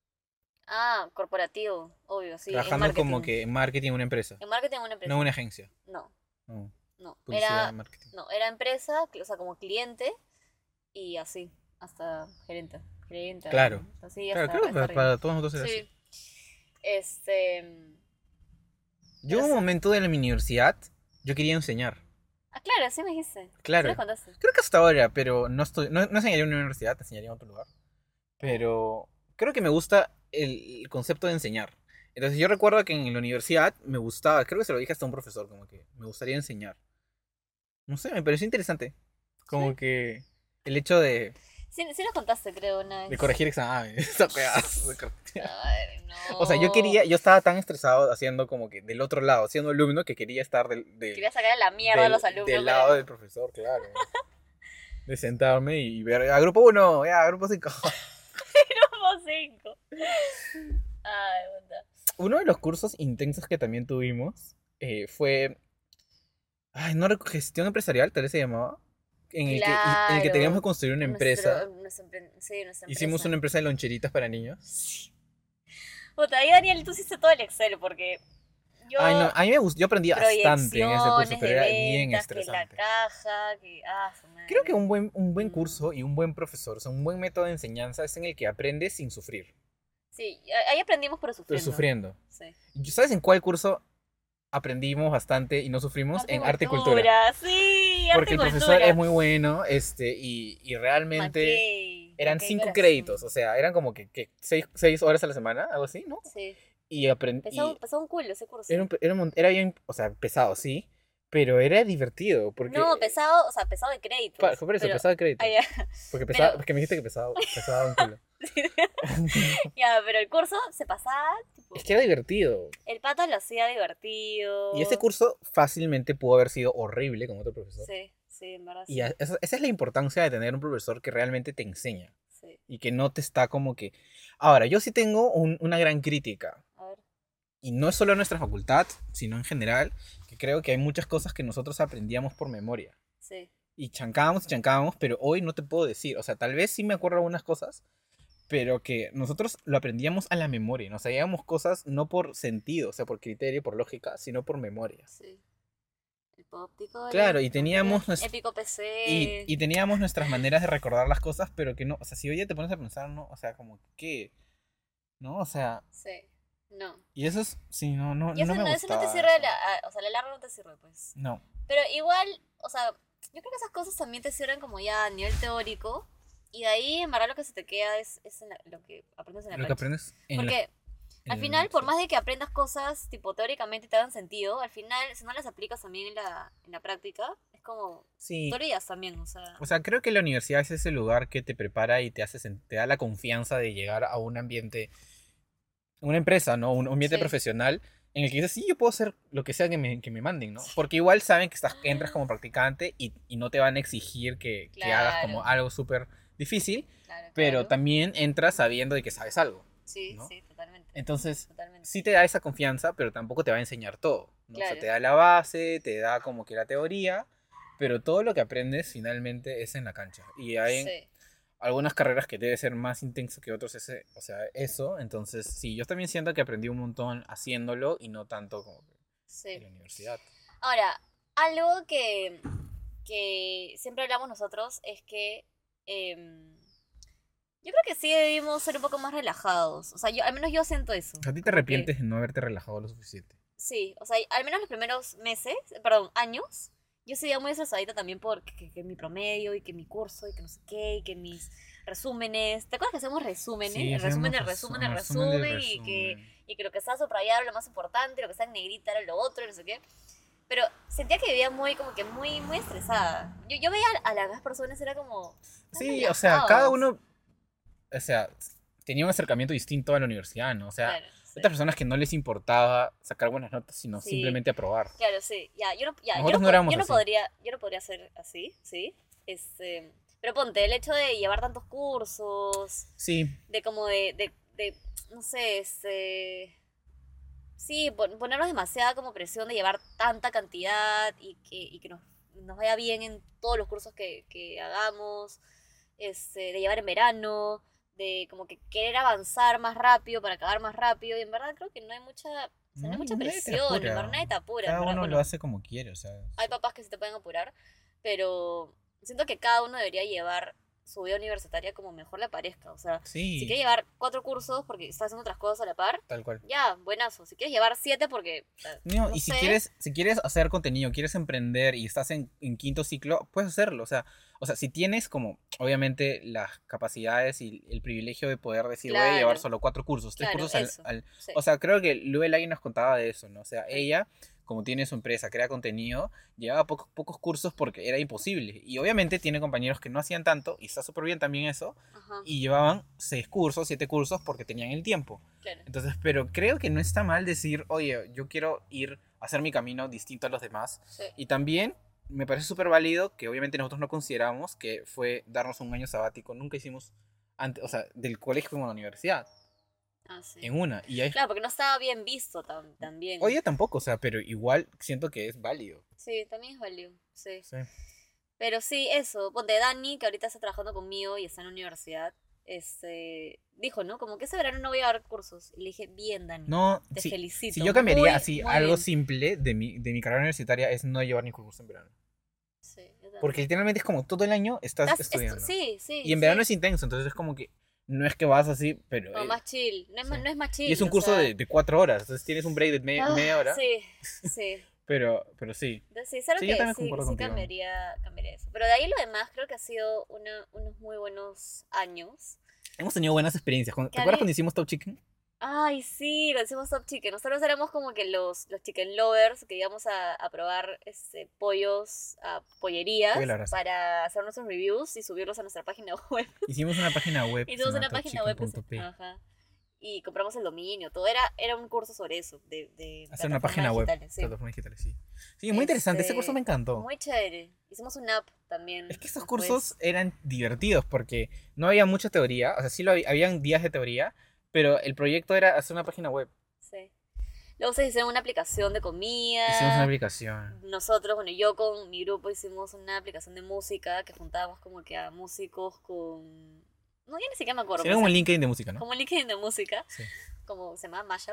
Ah, corporativo, obvio, sí. en Trabajando marketing. como que en marketing en una empresa, En marketing en una empresa. no en una agencia. No, No, no. publicidad Era, y marketing. no, era empresa, o sea, como cliente y así, hasta gerente. gerente Claro. Así Claro, hasta, creo que hasta para, arriba. para todos nosotros era así. Sí. Este. Yo en un Pero sí. momento de la mi universidad, yo quería enseñar. Ah, claro, así me dijiste. Claro. Sí me contaste. Creo que hasta ahora, pero no estoy, no, no enseñaría en una universidad, enseñaría en otro lugar. Pero creo que me gusta el, el concepto de enseñar. Entonces yo recuerdo que en la universidad me gustaba, creo que se lo dije hasta a un profesor, como que me gustaría enseñar. No sé, me pareció interesante. Como Sí. que el hecho de, Sí, sí nos contaste, creo, una vez. de corregir exámenes. esa weá, de corregir. Ay, no. O sea, yo quería, yo estaba tan estresado haciendo como que del otro lado, siendo alumno, que quería estar del, del, Quería sacar a la mierda a del- los alumnos. del pero- lado del profesor, claro. De sentarme y ver, a grupo uno, ya, grupo cinco. Como cinco. Ay, puta. Uno de los cursos intensos que también tuvimos eh, fue, ay, no recuerdo, gestión empresarial, tal vez se llamaba, en el, que, en el que Claro. teníamos que construir una empresa. Nuestro- nuestra empre- sí, nuestra Hicimos empresa. una empresa de loncheritas para niños. Sí. Puta, ahí Daniel, tú hiciste todo el Excel porque yo... Ay, no, a mí me gustó, yo aprendí bastante en ese curso, proyecciones pero de era bien ventas, que la estresante. caja, que... Ah, su madre. Creo que un buen, un buen Mm. curso y un buen profesor, o sea, un buen método de enseñanza es en el que aprendes sin sufrir, Sí, ahí aprendimos pero pero sufriendo. sufriendo. Sí. ¿Y ¿Sabes en cuál curso aprendimos bastante y no sufrimos? En arte y cultura. Sí, Porque el arte y profesor cultura. es muy bueno, este, y, y realmente Mackey, eran Mackey cinco corazón. créditos, o sea, eran como que, que seis, seis horas a la semana, algo así, ¿no? Sí, Y aprendí. pesaba, pesaba un culo ese curso. Era, un- era, un mon- era bien, o sea, pesado, sí, pero era divertido, porque... No, pesado, o sea, pesado de créditos. Pa- por eso, pero- pesado de crédito. Ah, ya. Porque, pesaba, pero- porque me dijiste que pesaba, pesaba un culo. Ya, pero el curso se pasaba, tipo, Es que era divertido. el pata lo hacía divertido. Y ese curso fácilmente pudo haber sido horrible con otro profesor. Sí, sí, en verdad. Y sí, a- esa, esa es la importancia de tener un profesor que realmente te enseña sí. y que no te está como que... Ahora, yo sí tengo un- una gran crítica. A ver. Y no es solo en nuestra facultad, sino en general, que creo que hay muchas cosas que nosotros aprendíamos por memoria. Sí. Y chancábamos y chancábamos, pero hoy no te puedo decir. O sea, tal vez sí me acuerdo algunas cosas, pero que nosotros lo aprendíamos a la memoria. Nos sabíamos cosas no por sentido, o sea, por criterio, por lógica, sino por memoria. Sí. El óptico. Claro, y teníamos nuestro- Épico P C. Y, y teníamos nuestras maneras de recordar las cosas, pero que no, o sea, si hoy ya te pones a pensar, ¿no? O sea, como que, ¿no? O sea, Sí. No. y eso es, sí, no, no, Y eso no no, me eso no te gustaba sirve, eso. la, a- o sea, la larga no te sirve, pues. No, Pero igual, o sea, yo creo que esas cosas también te sirven como ya a nivel teórico. Y de ahí, en verdad, lo que se te queda es, es en la- lo que aprendes en la lo que práctica. aprendes en la- Porque en al la final, por universidad. más de que aprendas cosas, tipo, teóricamente te hagan sentido, al final, si no las aplicas también en la, en la práctica, es como, Sí, te olvidas también, o sea, o sea, creo que la universidad es ese lugar que te prepara y te hace, sen- te da la confianza de llegar a un ambiente una empresa, ¿no? Un, un ambiente Sí. profesional en el que dices, sí, yo puedo hacer lo que sea que me, que me manden, ¿no? Porque igual saben que estás, que entras como practicante y, y no te van a exigir que, que hagas como Claro, algo súper difícil, claro, pero claro. también entras sabiendo de que sabes algo, Sí, ¿no? sí, totalmente. Entonces, Totalmente. sí te da esa confianza, pero tampoco te va a enseñar todo, ¿no? O sea, Claro. te da la base, te da como que la teoría, pero todo lo que aprendes finalmente es en la cancha. Y hay Sí, algunas carreras que debe ser más intenso que otros, ese, o sea, eso. Entonces, sí, yo también siento que aprendí un montón haciéndolo y no tanto como que en sí. la universidad. Ahora, algo que, que siempre hablamos nosotros es que em, yo creo que sí debimos ser un poco más relajados. O sea, yo, al menos yo siento eso. ¿A ti te Como que, arrepientes de no haberte relajado lo suficiente? sí, o sea, al menos los primeros meses, perdón, años, yo seguía muy estresadita también por que, que- que mi promedio y que mi curso y que no sé qué y que mis resúmenes. ¿Te acuerdas que hacemos resúmenes? Sí, El resumen hacemos del resu- resumen un del resumen del resumen y que, resumen. y que lo que estaba subrayado era lo más importante y lo que estaba en negrita era lo otro y no sé qué. Pero sentía que vivía muy, como que muy, muy estresada. Yo, yo veía a las demás personas, era como, están Sí, o sea, cada relajados. uno, o sea, tenía un acercamiento distinto a la universidad, ¿no? O sea, Claro, sí. estas personas que no les importaba sacar buenas notas, sino Sí, simplemente aprobar. claro, sí. Ya, yo no, ya, yo Nosotros no, no po- éramos yo no así. podría, yo no podría ser así, sí. Este, pero ponte, el hecho de llevar tantos cursos, Sí, de como de, de, de no sé, este, sí, pon- ponernos demasiada como presión de llevar tanta cantidad y que, y que nos, nos vaya bien en todos los cursos que, que hagamos, este, de llevar en verano, de como que querer avanzar más rápido para acabar más rápido. Y en verdad creo que no hay mucha, o sea, no no, hay mucha nadie te presión, en verdad apura. nadie te apura, en Cada verdad. uno lo Bueno, hace como quiere, o sea. hay Sí. papás que sí te pueden apurar, pero siento que cada uno debería llevar su vida universitaria como mejor le parezca. O sea, si Sí, quieres llevar cuatro cursos porque estás haciendo otras cosas a la par, tal cual. ya, buenazo. Si quieres llevar siete porque, eh, No, no y si sé, quieres, si quieres hacer contenido, quieres emprender y estás en, en quinto ciclo, puedes hacerlo. O sea, o sea, si tienes como, obviamente, las capacidades y el privilegio de poder decir, voy a llevar claro, solo cuatro cursos, tres claro, cursos al, eso. al- Sí, O sea, creo que Luelagui nos contaba de eso, ¿no? O sea, sí, ella, como tiene su empresa, crea contenido, llevaba pocos, pocos cursos porque era imposible. Y obviamente tiene compañeros que no hacían tanto, y está súper bien también eso, ajá, y llevaban seis cursos, siete cursos porque tenían el tiempo. claro, Entonces, pero creo que no está mal decir, oye, yo quiero ir a hacer mi camino distinto a los demás. sí. Y también me parece súper válido, que obviamente nosotros no consideramos, que fue darnos un año sabático. Nunca hicimos, antes, o sea, del colegio como a la universidad, Ah, sí. en una. Y hay, Claro, porque no estaba bien visto tam- también. oye, tampoco, o sea, pero igual siento que es válido. Sí, también es válido, sí. Sí. Pero sí, eso. Ponte Dani, que ahorita está trabajando conmigo y está en la universidad, este, dijo, ¿no? Como que ese verano no voy a dar cursos. Y le dije, bien, Dani, No, te sí. Si felicito. yo cambiaría Muy, así, muy algo bien. simple de mi, de mi carrera universitaria es no llevar ni curso en verano. Sí, yo también. Porque literalmente es como todo el año estás Estás, esto, estudiando. sí, sí, Y en verano sí. es intenso, entonces es como que no es que vas así, pero... Como eh, más chill. No es, sí. más, no es más Y es chill, un o curso sea. de, de cuatro horas, entonces tienes un break de me- Ah, media hora, sí, sí. pero, pero sí. De- Sí, solo Sí, yo que también sí, concuerdo sí contigo. cambiaría, cambiaría eso. Pero de ahí lo demás creo que ha sido una, unos muy buenos años. Hemos tenido buenas experiencias. Cuando- Que ¿Te a acuerdas mí, cuando hicimos Top Chicken? ay, sí, lo hicimos Top Chicken. Nosotros éramos como que los, los chicken lovers que íbamos a, a probar este, pollos a Pollo a la pollerías brasa. para hacer nuestros reviews y subirlos a nuestra página web. Hicimos una página web que se Hicimos llama una página web que se- topchicken punto p. ajá, y compramos el dominio, todo era, era un curso sobre eso, de, de Hacer una plataformas página web, digitales, sí. plataformas digitales, sí. Sí, muy interesante, ese curso me Este, encantó. muy chévere. Hicimos una app también Es que estos después. cursos eran divertidos porque no había mucha teoría, o sea, sí lo había, habían días de teoría, pero el proyecto era hacer una página web. Sí. Luego se hicieron una aplicación de Hicimos una comida. aplicación. Nosotros, bueno, yo con mi grupo hicimos una aplicación de música que juntábamos como que a músicos con... No, ya ni siquiera me acuerdo. Sería Pero como o un sea, LinkedIn de música, ¿no? como LinkedIn de música, Sí. como se llama Mashup.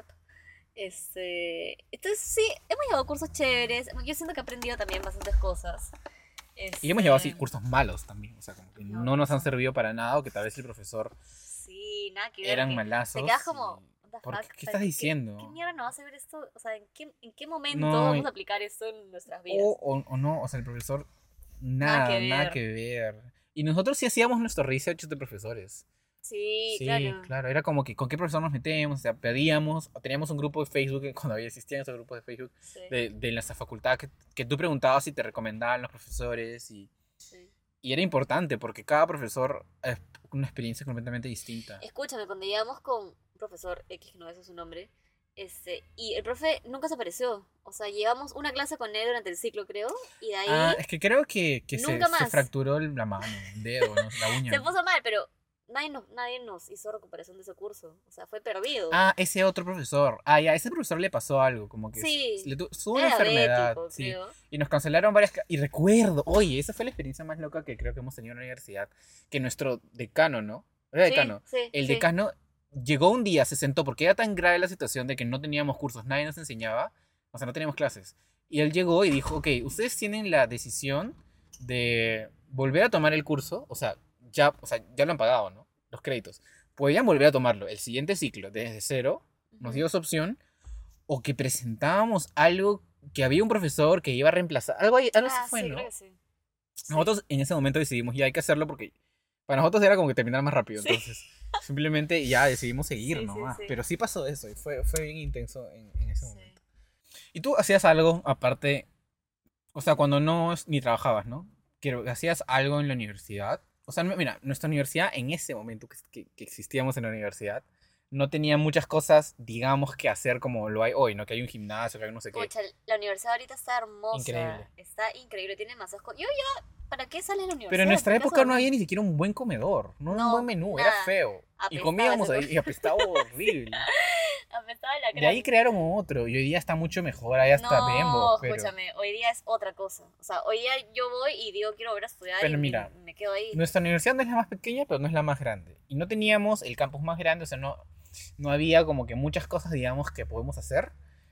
Este, entonces sí, hemos llevado cursos chéveres. Yo siento que he aprendido también bastantes cosas. Y hemos llevado así Este, cursos malos también, o sea, como que no, no nos han cursos- servido para nada o que tal vez el profesor sí, nada que ver. eran que malazos. Te quedas como, y- what the ¿Por qué? fuck? ¿Qué O sea, estás diciendo? ¿qué mierda nos va a hacer esto? O sea, ¿en qué, en qué momento No, vamos y- a aplicar esto en nuestras o, vidas? o, o no, o sea, el profesor, Nada nada, que nada ver. que ver. Y nosotros sí hacíamos nuestro research de profesores. Sí, Sí, claro. claro, era como que con qué profesor nos metemos, o sea, pedíamos, o teníamos un grupo de Facebook, que cuando había existían esos grupos de Facebook, Sí, de, de nuestra facultad, que, que tú preguntabas si te recomendaban los profesores, y, sí. y era importante porque cada profesor es una experiencia completamente distinta. Escúchame, cuando llevamos con un profesor X, que no es su nombre, este, y el profe nunca se apareció. O sea, llevamos una clase con él durante el ciclo, creo, y de ahí Ah, es que creo que, que se, nunca se más. fracturó la mano, el dedo, ¿no? La uña. Se puso mal, pero nadie nos, nadie nos hizo recuperación de ese curso. O sea, fue perdido. Ah, ese otro profesor. Ah, ya, a ese profesor le pasó algo, como que Sí, s- le tu- tuvo una era enfermedad, diabético, sí. creo. Y nos cancelaron varias... ca- Y recuerdo, oye, esa fue la experiencia más loca que creo que hemos tenido en la universidad. Que nuestro decano, ¿no? Era Sí, decano. sí, El sí. decano llegó un día, se sentó, porque era tan grave la situación de que no teníamos cursos, nadie nos enseñaba, o sea, no teníamos clases. Y él llegó y dijo, ok, ustedes tienen la decisión de volver a tomar el curso, o sea, ya, o sea, ya lo han pagado, ¿no? Los créditos. Podían volver a tomarlo el siguiente ciclo, desde cero, nos dio esa opción, o que presentábamos algo que había un profesor que iba a reemplazar, algo, ahí- algo Ah, así fue, sí, ¿no? creo que sí. Sí. Nosotros en ese momento decidimos, ya hay que hacerlo porque para nosotros era como que terminar más rápido, Sí. entonces simplemente ya decidimos seguir Sí, sí, nomás. sí. Pero sí pasó eso y fue, fue bien intenso en, en ese Sí. momento. ¿Y tú hacías algo aparte, o sea, cuando no es- ni trabajabas, ¿no? Quiero, ¿hacías algo en la universidad? O sea, no- mira, nuestra universidad en ese momento que, que, que existíamos en la universidad no tenía muchas cosas, digamos, que hacer como lo hay hoy, ¿no? Que hay un gimnasio, que hay no sé qué. Pucha, la universidad ahorita está hermosa. Increíble. Está increíble, tiene demasiadas cosas. Yo ya, ¿para qué sales de la universidad? Pero en nuestra ¿Para qué época vas a no había dormir? ni siquiera un buen comedor, no era un No, buen menú, era nada. feo. Y Apestaba comíamos ese ahí y apestaba horrible. Apestaba la De ahí crema. crearon otro y hoy día está mucho mejor, hay hasta No, Bembo, pero escúchame, hoy día es otra cosa. O sea, hoy día yo voy y digo quiero volver a estudiar Pero y mira, me, me quedo ahí. nuestra universidad no es la más pequeña, pero no es la más grande. Y no teníamos el campus más grande, o sea, no, no había como que muchas cosas, digamos, que podemos hacer.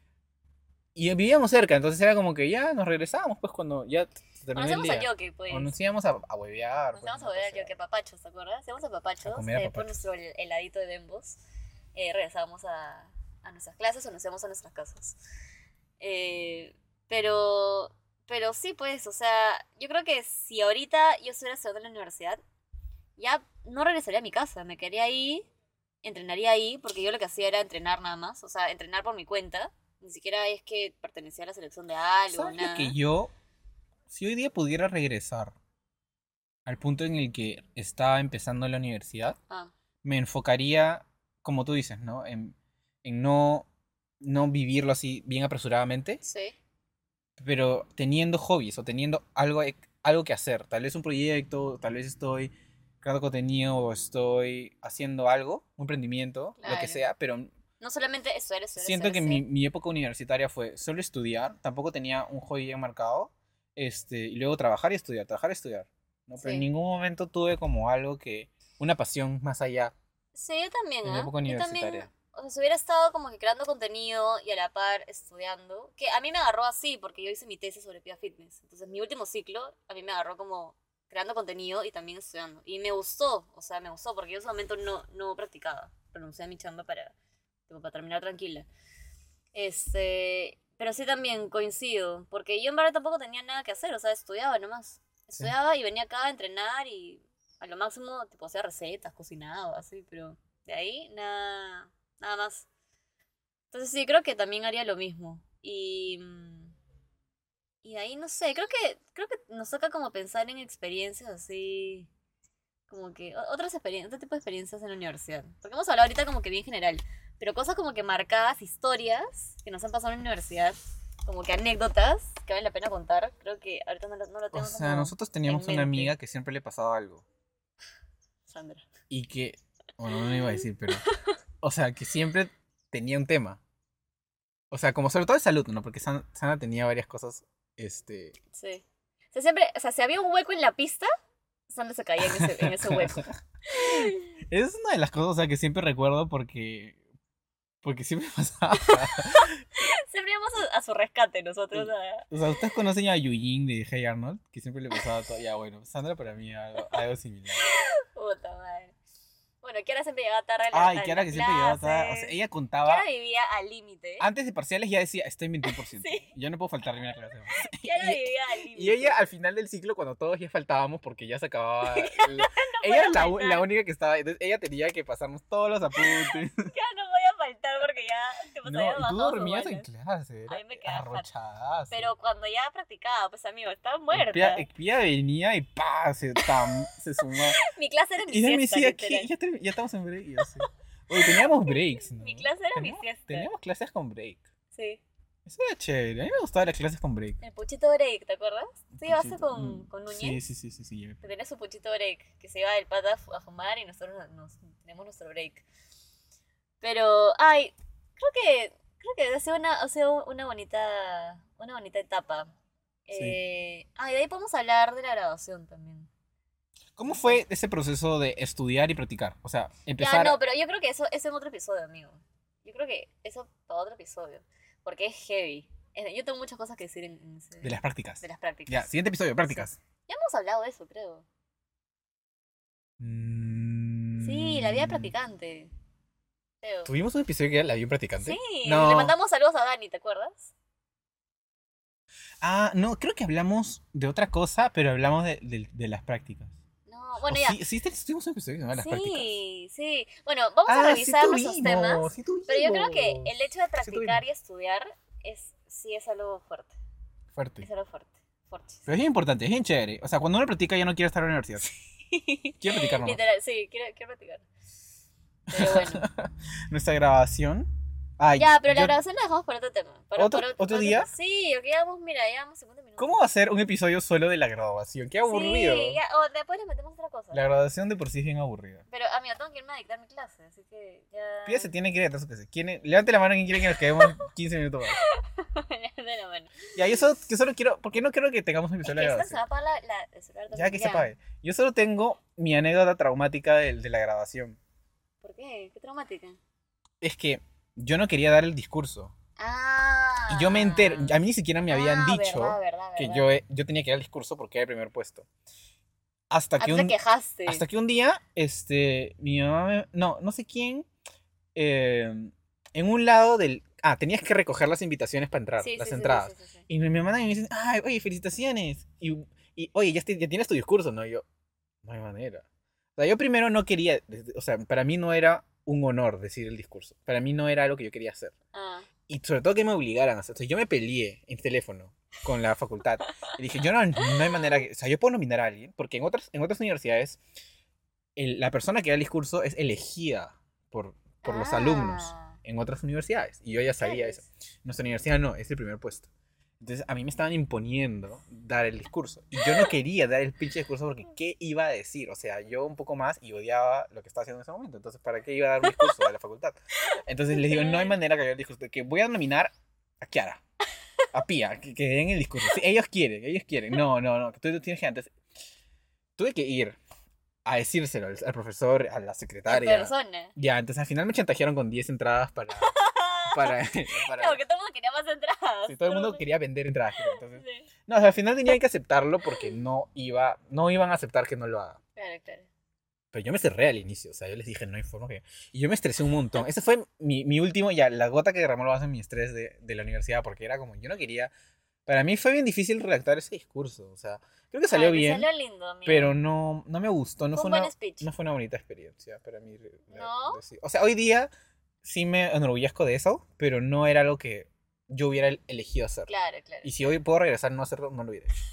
Y vivíamos cerca, entonces era como que ya nos regresábamos, pues cuando ya se terminó el Conocemos día. al Yoki, pues. O nos íbamos a, a huevear. Nos pues, vamos a ¿no? ver al Pasear. Yoki, a Papachos, ¿te acuerdas? Íbamos a Papachos, A comer a eh, por Papachos. nuestro hel- heladito de Bembos. Eh, regresábamos a, a nuestras clases o nos íbamos a nuestras casas. Eh, pero, pero sí, pues, o sea, yo creo que si ahorita yo estuviera estudiando en la universidad, ya no regresaría a mi casa, me quedaría ahí, entrenaría ahí, porque yo lo que hacía era entrenar nada más, o sea, entrenar por mi cuenta, ni siquiera es que pertenecía a la selección de algo, ¿Sabes lo nada. que yo, si hoy día pudiera regresar al punto en el que estaba empezando la universidad, Ah, me enfocaría, como tú dices, ¿no? En, en no, no vivirlo así bien apresuradamente, sí, pero teniendo hobbies o teniendo algo, e- algo que hacer. Tal vez un proyecto, tal vez estoy creando contenido o estoy haciendo algo, un emprendimiento, lo que Claro. sea, pero no solamente estudiar, estudiar, siento que estudiar, mi, estudiar. mi época universitaria fue solo estudiar, tampoco tenía un hobby bien marcado, este, y luego trabajar y estudiar, trabajar y estudiar, ¿no? Pero en Sí. ningún momento tuve como algo que, una pasión más allá Sí, yo también, en la ¿ah? época Yo también, universitaria. o sea, si hubiera estado como que creando contenido y a la par estudiando, que a mí me agarró así, porque yo hice mi tesis sobre Pia Fitness. Entonces, mi último ciclo a mí me agarró como creando contenido y también estudiando. Y me gustó, o sea, me gustó, porque yo en ese momento no, no practicaba. Renuncié a mi chamba para, tipo, para terminar tranquila. Este, pero sí también coincido, porque yo en verdad tampoco tenía nada que hacer, o sea, estudiaba nomás. Sí. Estudiaba y venía acá a entrenar y a lo máximo, tipo, hacía recetas, cocinaba, así, pero de ahí nada, nada más. Entonces sí, creo que también haría lo mismo. Y, mm, y de ahí no sé, creo que, creo que nos toca como pensar en experiencias así, como que o- otras experiencias, otro tipo de experiencias en la universidad. Porque hemos hablado ahorita como que bien general, pero cosas como que marcadas, historias que nos han pasado en la universidad, como que anécdotas que vale la pena contar, creo que ahorita no lo, no lo O tengo sea, como nosotros teníamos en una mente. amiga que siempre le pasaba algo. Sandra. Y que, bueno, no lo iba a decir, pero, o sea, que siempre tenía un tema. O sea, como sobre todo de salud, ¿no? Porque San- Sana tenía varias cosas, este... Sí. O sea, siempre, o sea, si había un hueco en la pista, Sandra se caía en ese, en ese hueco. Es una de las cosas, o sea, que siempre recuerdo porque... Porque siempre pasaba. Siempre íbamos a, a su rescate nosotros. a- O sea, ustedes conocen a Eugene de Hey Arnold, que siempre le pasaba todo. Ya, bueno, Sandra para mí algo, algo similar. Puta madre. Bueno, Kiara siempre llegaba tarde a la, Ay, a que ahora las que siempre llegaba tarde. O sea, clases. ella contaba. Kiara vivía al límite. Antes de parciales ya decía, estoy en veintiuno por ciento. Sí. Ya no puedo faltar ni una clase más. Kiara Y- vivía al límite. Y ella al final del ciclo, cuando todos ya faltábamos, porque ya se acababa. la- ella podía era la, u- faltar. la única que estaba. Entonces ella tenía que pasarnos todos los apuntes. Kiara no podía faltar porque ya tipo, se No, había y tú bajado sus dormías en balas. clase. A mí me quedaba arrochadazo. Pero cuando ya practicaba, pues amigo, estaba Y muerta. Pia, y Pia venía y pa, se, tam, se sumaba. Mi clase era mi Y ella me siesta, decía, ¿qué? literal. Ya, termi- ya estamos en break. Y yo así, Oye, teníamos breaks, ¿no? Mi clase era mi teníamos, siesta. teníamos clases con break. Sí. Eso era chévere. A mí me gustaban las clases con break. El puchito break, ¿te acuerdas? Sí, ibas Puchito. con, Mm, con Núñez. Sí, sí, sí, sí, sí. ya me- Que tenía su puchito break, que se iba el pata a fu- a fumar y nosotros nos, nos- tenemos nuestro break. Pero, ay, creo que creo que ha sido una, ha sido una bonita una bonita etapa. Sí. Eh, ah, y de ahí podemos hablar de la graduación también. ¿Cómo fue ese proceso de estudiar y practicar? O sea, Ya, empezar... no, pero yo creo que eso es en otro episodio, amigo. Yo creo que eso para otro episodio. Porque es heavy. Es- Yo tengo muchas cosas que decir en, en ese- De las prácticas. de las prácticas. Ya, siguiente episodio, prácticas. Ya hemos hablado de eso, creo. Sí, la vida de Mm, practicante. Creo. ¿Tuvimos un episodio que era la vida practicante? Sí, No. le mandamos saludos a Dani, ¿te acuerdas? Ah, no, creo que hablamos de otra cosa, pero hablamos de, de- de las prácticas. No, bueno, O ya. Sí, sí, sí, tuvimos un episodio que se llama las prácticas. Sí, sí. Bueno, vamos a Ah, revisar sí nuestros tuvimos, temas. sí tuvimos. Pero yo creo que el hecho de Sí practicar tuvimos. y estudiar es sí es algo fuerte. Fuerte. Es algo fuerte. Fuerte. Pero es bien importante, es bien chévere. O sea, cuando uno practica ya no quiere estar en la universidad. Quiere practicar nomás. Literal, sí, quiero, quiero practicar. Pero bueno. Nuestra grabación. Ay, Ya, pero la yo- grabación la dejamos para otro tema. Para, ¿Otro- para otro para día? Sí, porque ya vamos, mira, ya vamos cincuenta minutos. ¿Cómo va a ser un episodio solo de la graduación? Qué aburrido. Sí, ya, o después le metemos otra cosa. La graduación de por sí es bien aburrida. Pero, amigo, tengo que irme a dictar mi clase, así que ya... Pía se tiene que ir a su clase. ¿Quién- Levante la mano quien quiere que nos quedemos quince minutos más. de la mano. Ya, yo solo, yo solo quiero. Porque no creo que tengamos un Es episodio que de la esta se va graduación. a apagar la, la- el celular Ya también. que se apague. Yo solo tengo mi anécdota traumática de, de la graduación. ¿Por qué? ¿Qué traumática? Es que yo no quería dar el discurso. Ah. Y yo me entero. A mí ni siquiera me habían Ah, dicho verdad, verdad, que verdad. yo, he- yo tenía que dar el discurso porque era el primer puesto. Hasta Ah, que tú te un, quejaste. hasta que un día, este, mi mamá me- no, no sé quién, eh, en un lado del, ah, tenías que recoger las invitaciones para entrar, Sí, las sí, sí, entradas. sí, sí, sí, sí. Y me mandan y me dicen, ay, oye, felicitaciones. Y, y oye, ya, te- ya tienes tu discurso, ¿no? Y yo, no hay manera. O sea, yo primero no quería, o sea, para mí no era un honor decir el discurso. Para mí no era algo que yo quería hacer. Ah. Y sobre todo que me obligaran a hacer. O sea, yo me peleé en teléfono con la facultad. Y dije, yo no, no hay manera que... O sea, yo puedo nominar a alguien, porque en otras, en otras universidades el- la persona que da el discurso es elegida por, por los Ah. alumnos en otras universidades. Y yo ya sabía eso. ¿Sabes? Nuestra universidad no, es el primer puesto. Entonces a mí me estaban imponiendo dar el discurso. Y yo no quería dar el pinche discurso porque ¿qué iba a decir? O sea, yo un poco más y odiaba lo que estaba haciendo en ese momento. Entonces, ¿para qué iba a dar un discurso de la facultad? Entonces les digo, no hay manera que yo dé el discurso. Que voy a nominar a Kiara, a Pía, que, que den el discurso. Sí, ellos quieren, ellos quieren. No, no, no, que tú tienes que antes. Tuve que ir a decírselo al, al profesor, a la En secretaria. persona. Ya, entonces al final me chantajearon con diez entradas para... para, para No, porque todo el mundo quería más entradas. sí, todo el mundo quería vender entradas. creo, Entonces, Sí. no, o sea, al final tenían que aceptarlo porque no iba, no iban a aceptar que no lo haga. Claro, claro. Pero yo me cerré al inicio, o sea, yo les dije, no hay forma que... Y yo me estresé un montón. Ese fue mi, mi último, ya, la gota que derramó el vaso en mi estrés de, de la universidad, porque era como, yo no quería... Para mí fue bien difícil redactar ese discurso, o sea, creo que salió Ay, te bien, Salió lindo, amigo. pero no, no me gustó, no Fue fue, un buen una, speech. no fue una bonita experiencia para mí. de- de- ¿No? decir- O sea, hoy día sí me enorgullezco de eso, pero no era algo que yo hubiera el- elegido hacer. Claro, claro. Y si hoy puedo regresar a no hacerlo, no lo hubiera hecho.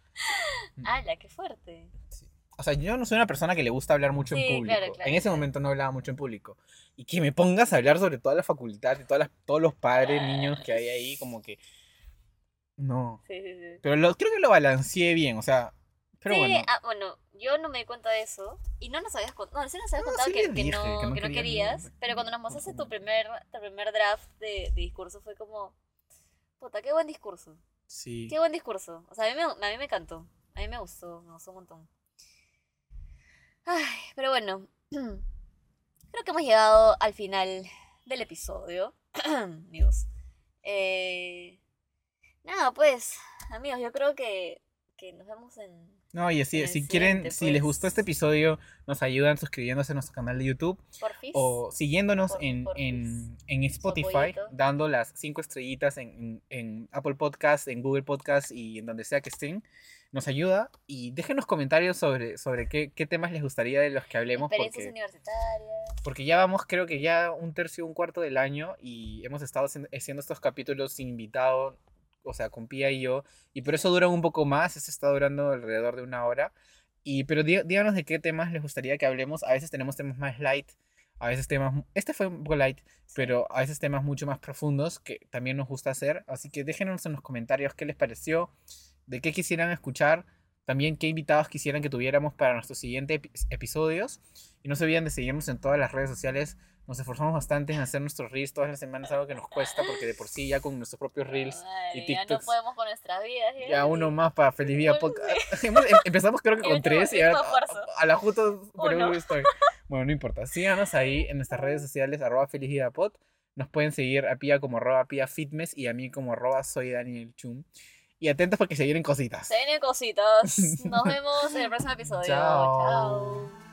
¡Hala, qué fuerte! Sí. O sea, yo no soy una persona que le gusta hablar mucho Sí, en público. claro, claro, en ese claro. momento no hablaba mucho en público. Y que me pongas a hablar sobre toda la facultad y todas las, todos los padres, niños que hay ahí, como que... No. Sí, sí, sí. Pero lo, creo que lo balanceé bien, o sea... Pero sí, bueno. ah, bueno, yo no me di cuenta de eso. Y no nos habías contado. No, sí nos habías No, contado sí que, les que dije no, que no que no quería querías. ni- Pero cuando nos mostraste tu no. primer, tu primer draft de, de discurso fue como. Puta, qué buen discurso. Sí. Qué buen discurso. O sea, a mí me, a mí me encantó. A mí me gustó, me gustó un montón. Ay, pero bueno. Creo que hemos llegado al final del episodio. Amigos. Eh, nada, pues, amigos, yo creo que, que nos vemos en. No, y así, en el si quieren, siguiente, si les pues. gustó este episodio, nos ayudan suscribiéndose a nuestro canal de YouTube Porfis. o siguiéndonos Por- en, porfis. en, en Spotify, apoyito. dando las cinco estrellitas en, en, en Apple Podcast, en Google Podcast y en donde sea que estén. Nos ayuda y déjenos comentarios sobre, sobre qué, qué temas les gustaría de los que hablemos, Experiencias porque, universitarias. porque ya vamos, creo que ya un tercio, un cuarto del año y hemos estado haciendo haciendo estos capítulos sin invitado, o sea, con Pía y yo, y por eso duran un poco más, este está durando alrededor de una hora. Y, pero dí- díganos de qué temas les gustaría que hablemos. A veces tenemos temas más light, a veces temas, este fue un poco light, Sí. pero a veces temas mucho más profundos que también nos gusta hacer. Así que déjenos en los comentarios qué les pareció, de qué quisieran escuchar, también qué invitados quisieran que tuviéramos para nuestros siguientes epi- episodios. Y no se olviden de seguirnos en todas las redes sociales. Nos esforzamos bastante en hacer nuestros reels todas las semanas, algo que nos cuesta porque de por sí ya con nuestros propios reels y Madre, ya no TikToks, podemos con nuestras vidas. ya uno Y- más para Feliz Vida Bueno, Podcast. sí. Hemos- em- Empezamos creo que Y con último, tres y y ahora último esfuerzo. a, a la justo por Uno. ahí estoy. Bueno, no importa. Síganos ahí en nuestras redes sociales, arroba Feliz Vida Pod. Nos pueden seguir a Pia como arroba Pia Fitness y a mí como arroba soy Daniel Chum. Y atentos porque se vienen cositas. Se vienen cositas. Nos vemos en el próximo episodio. Chao. Chao.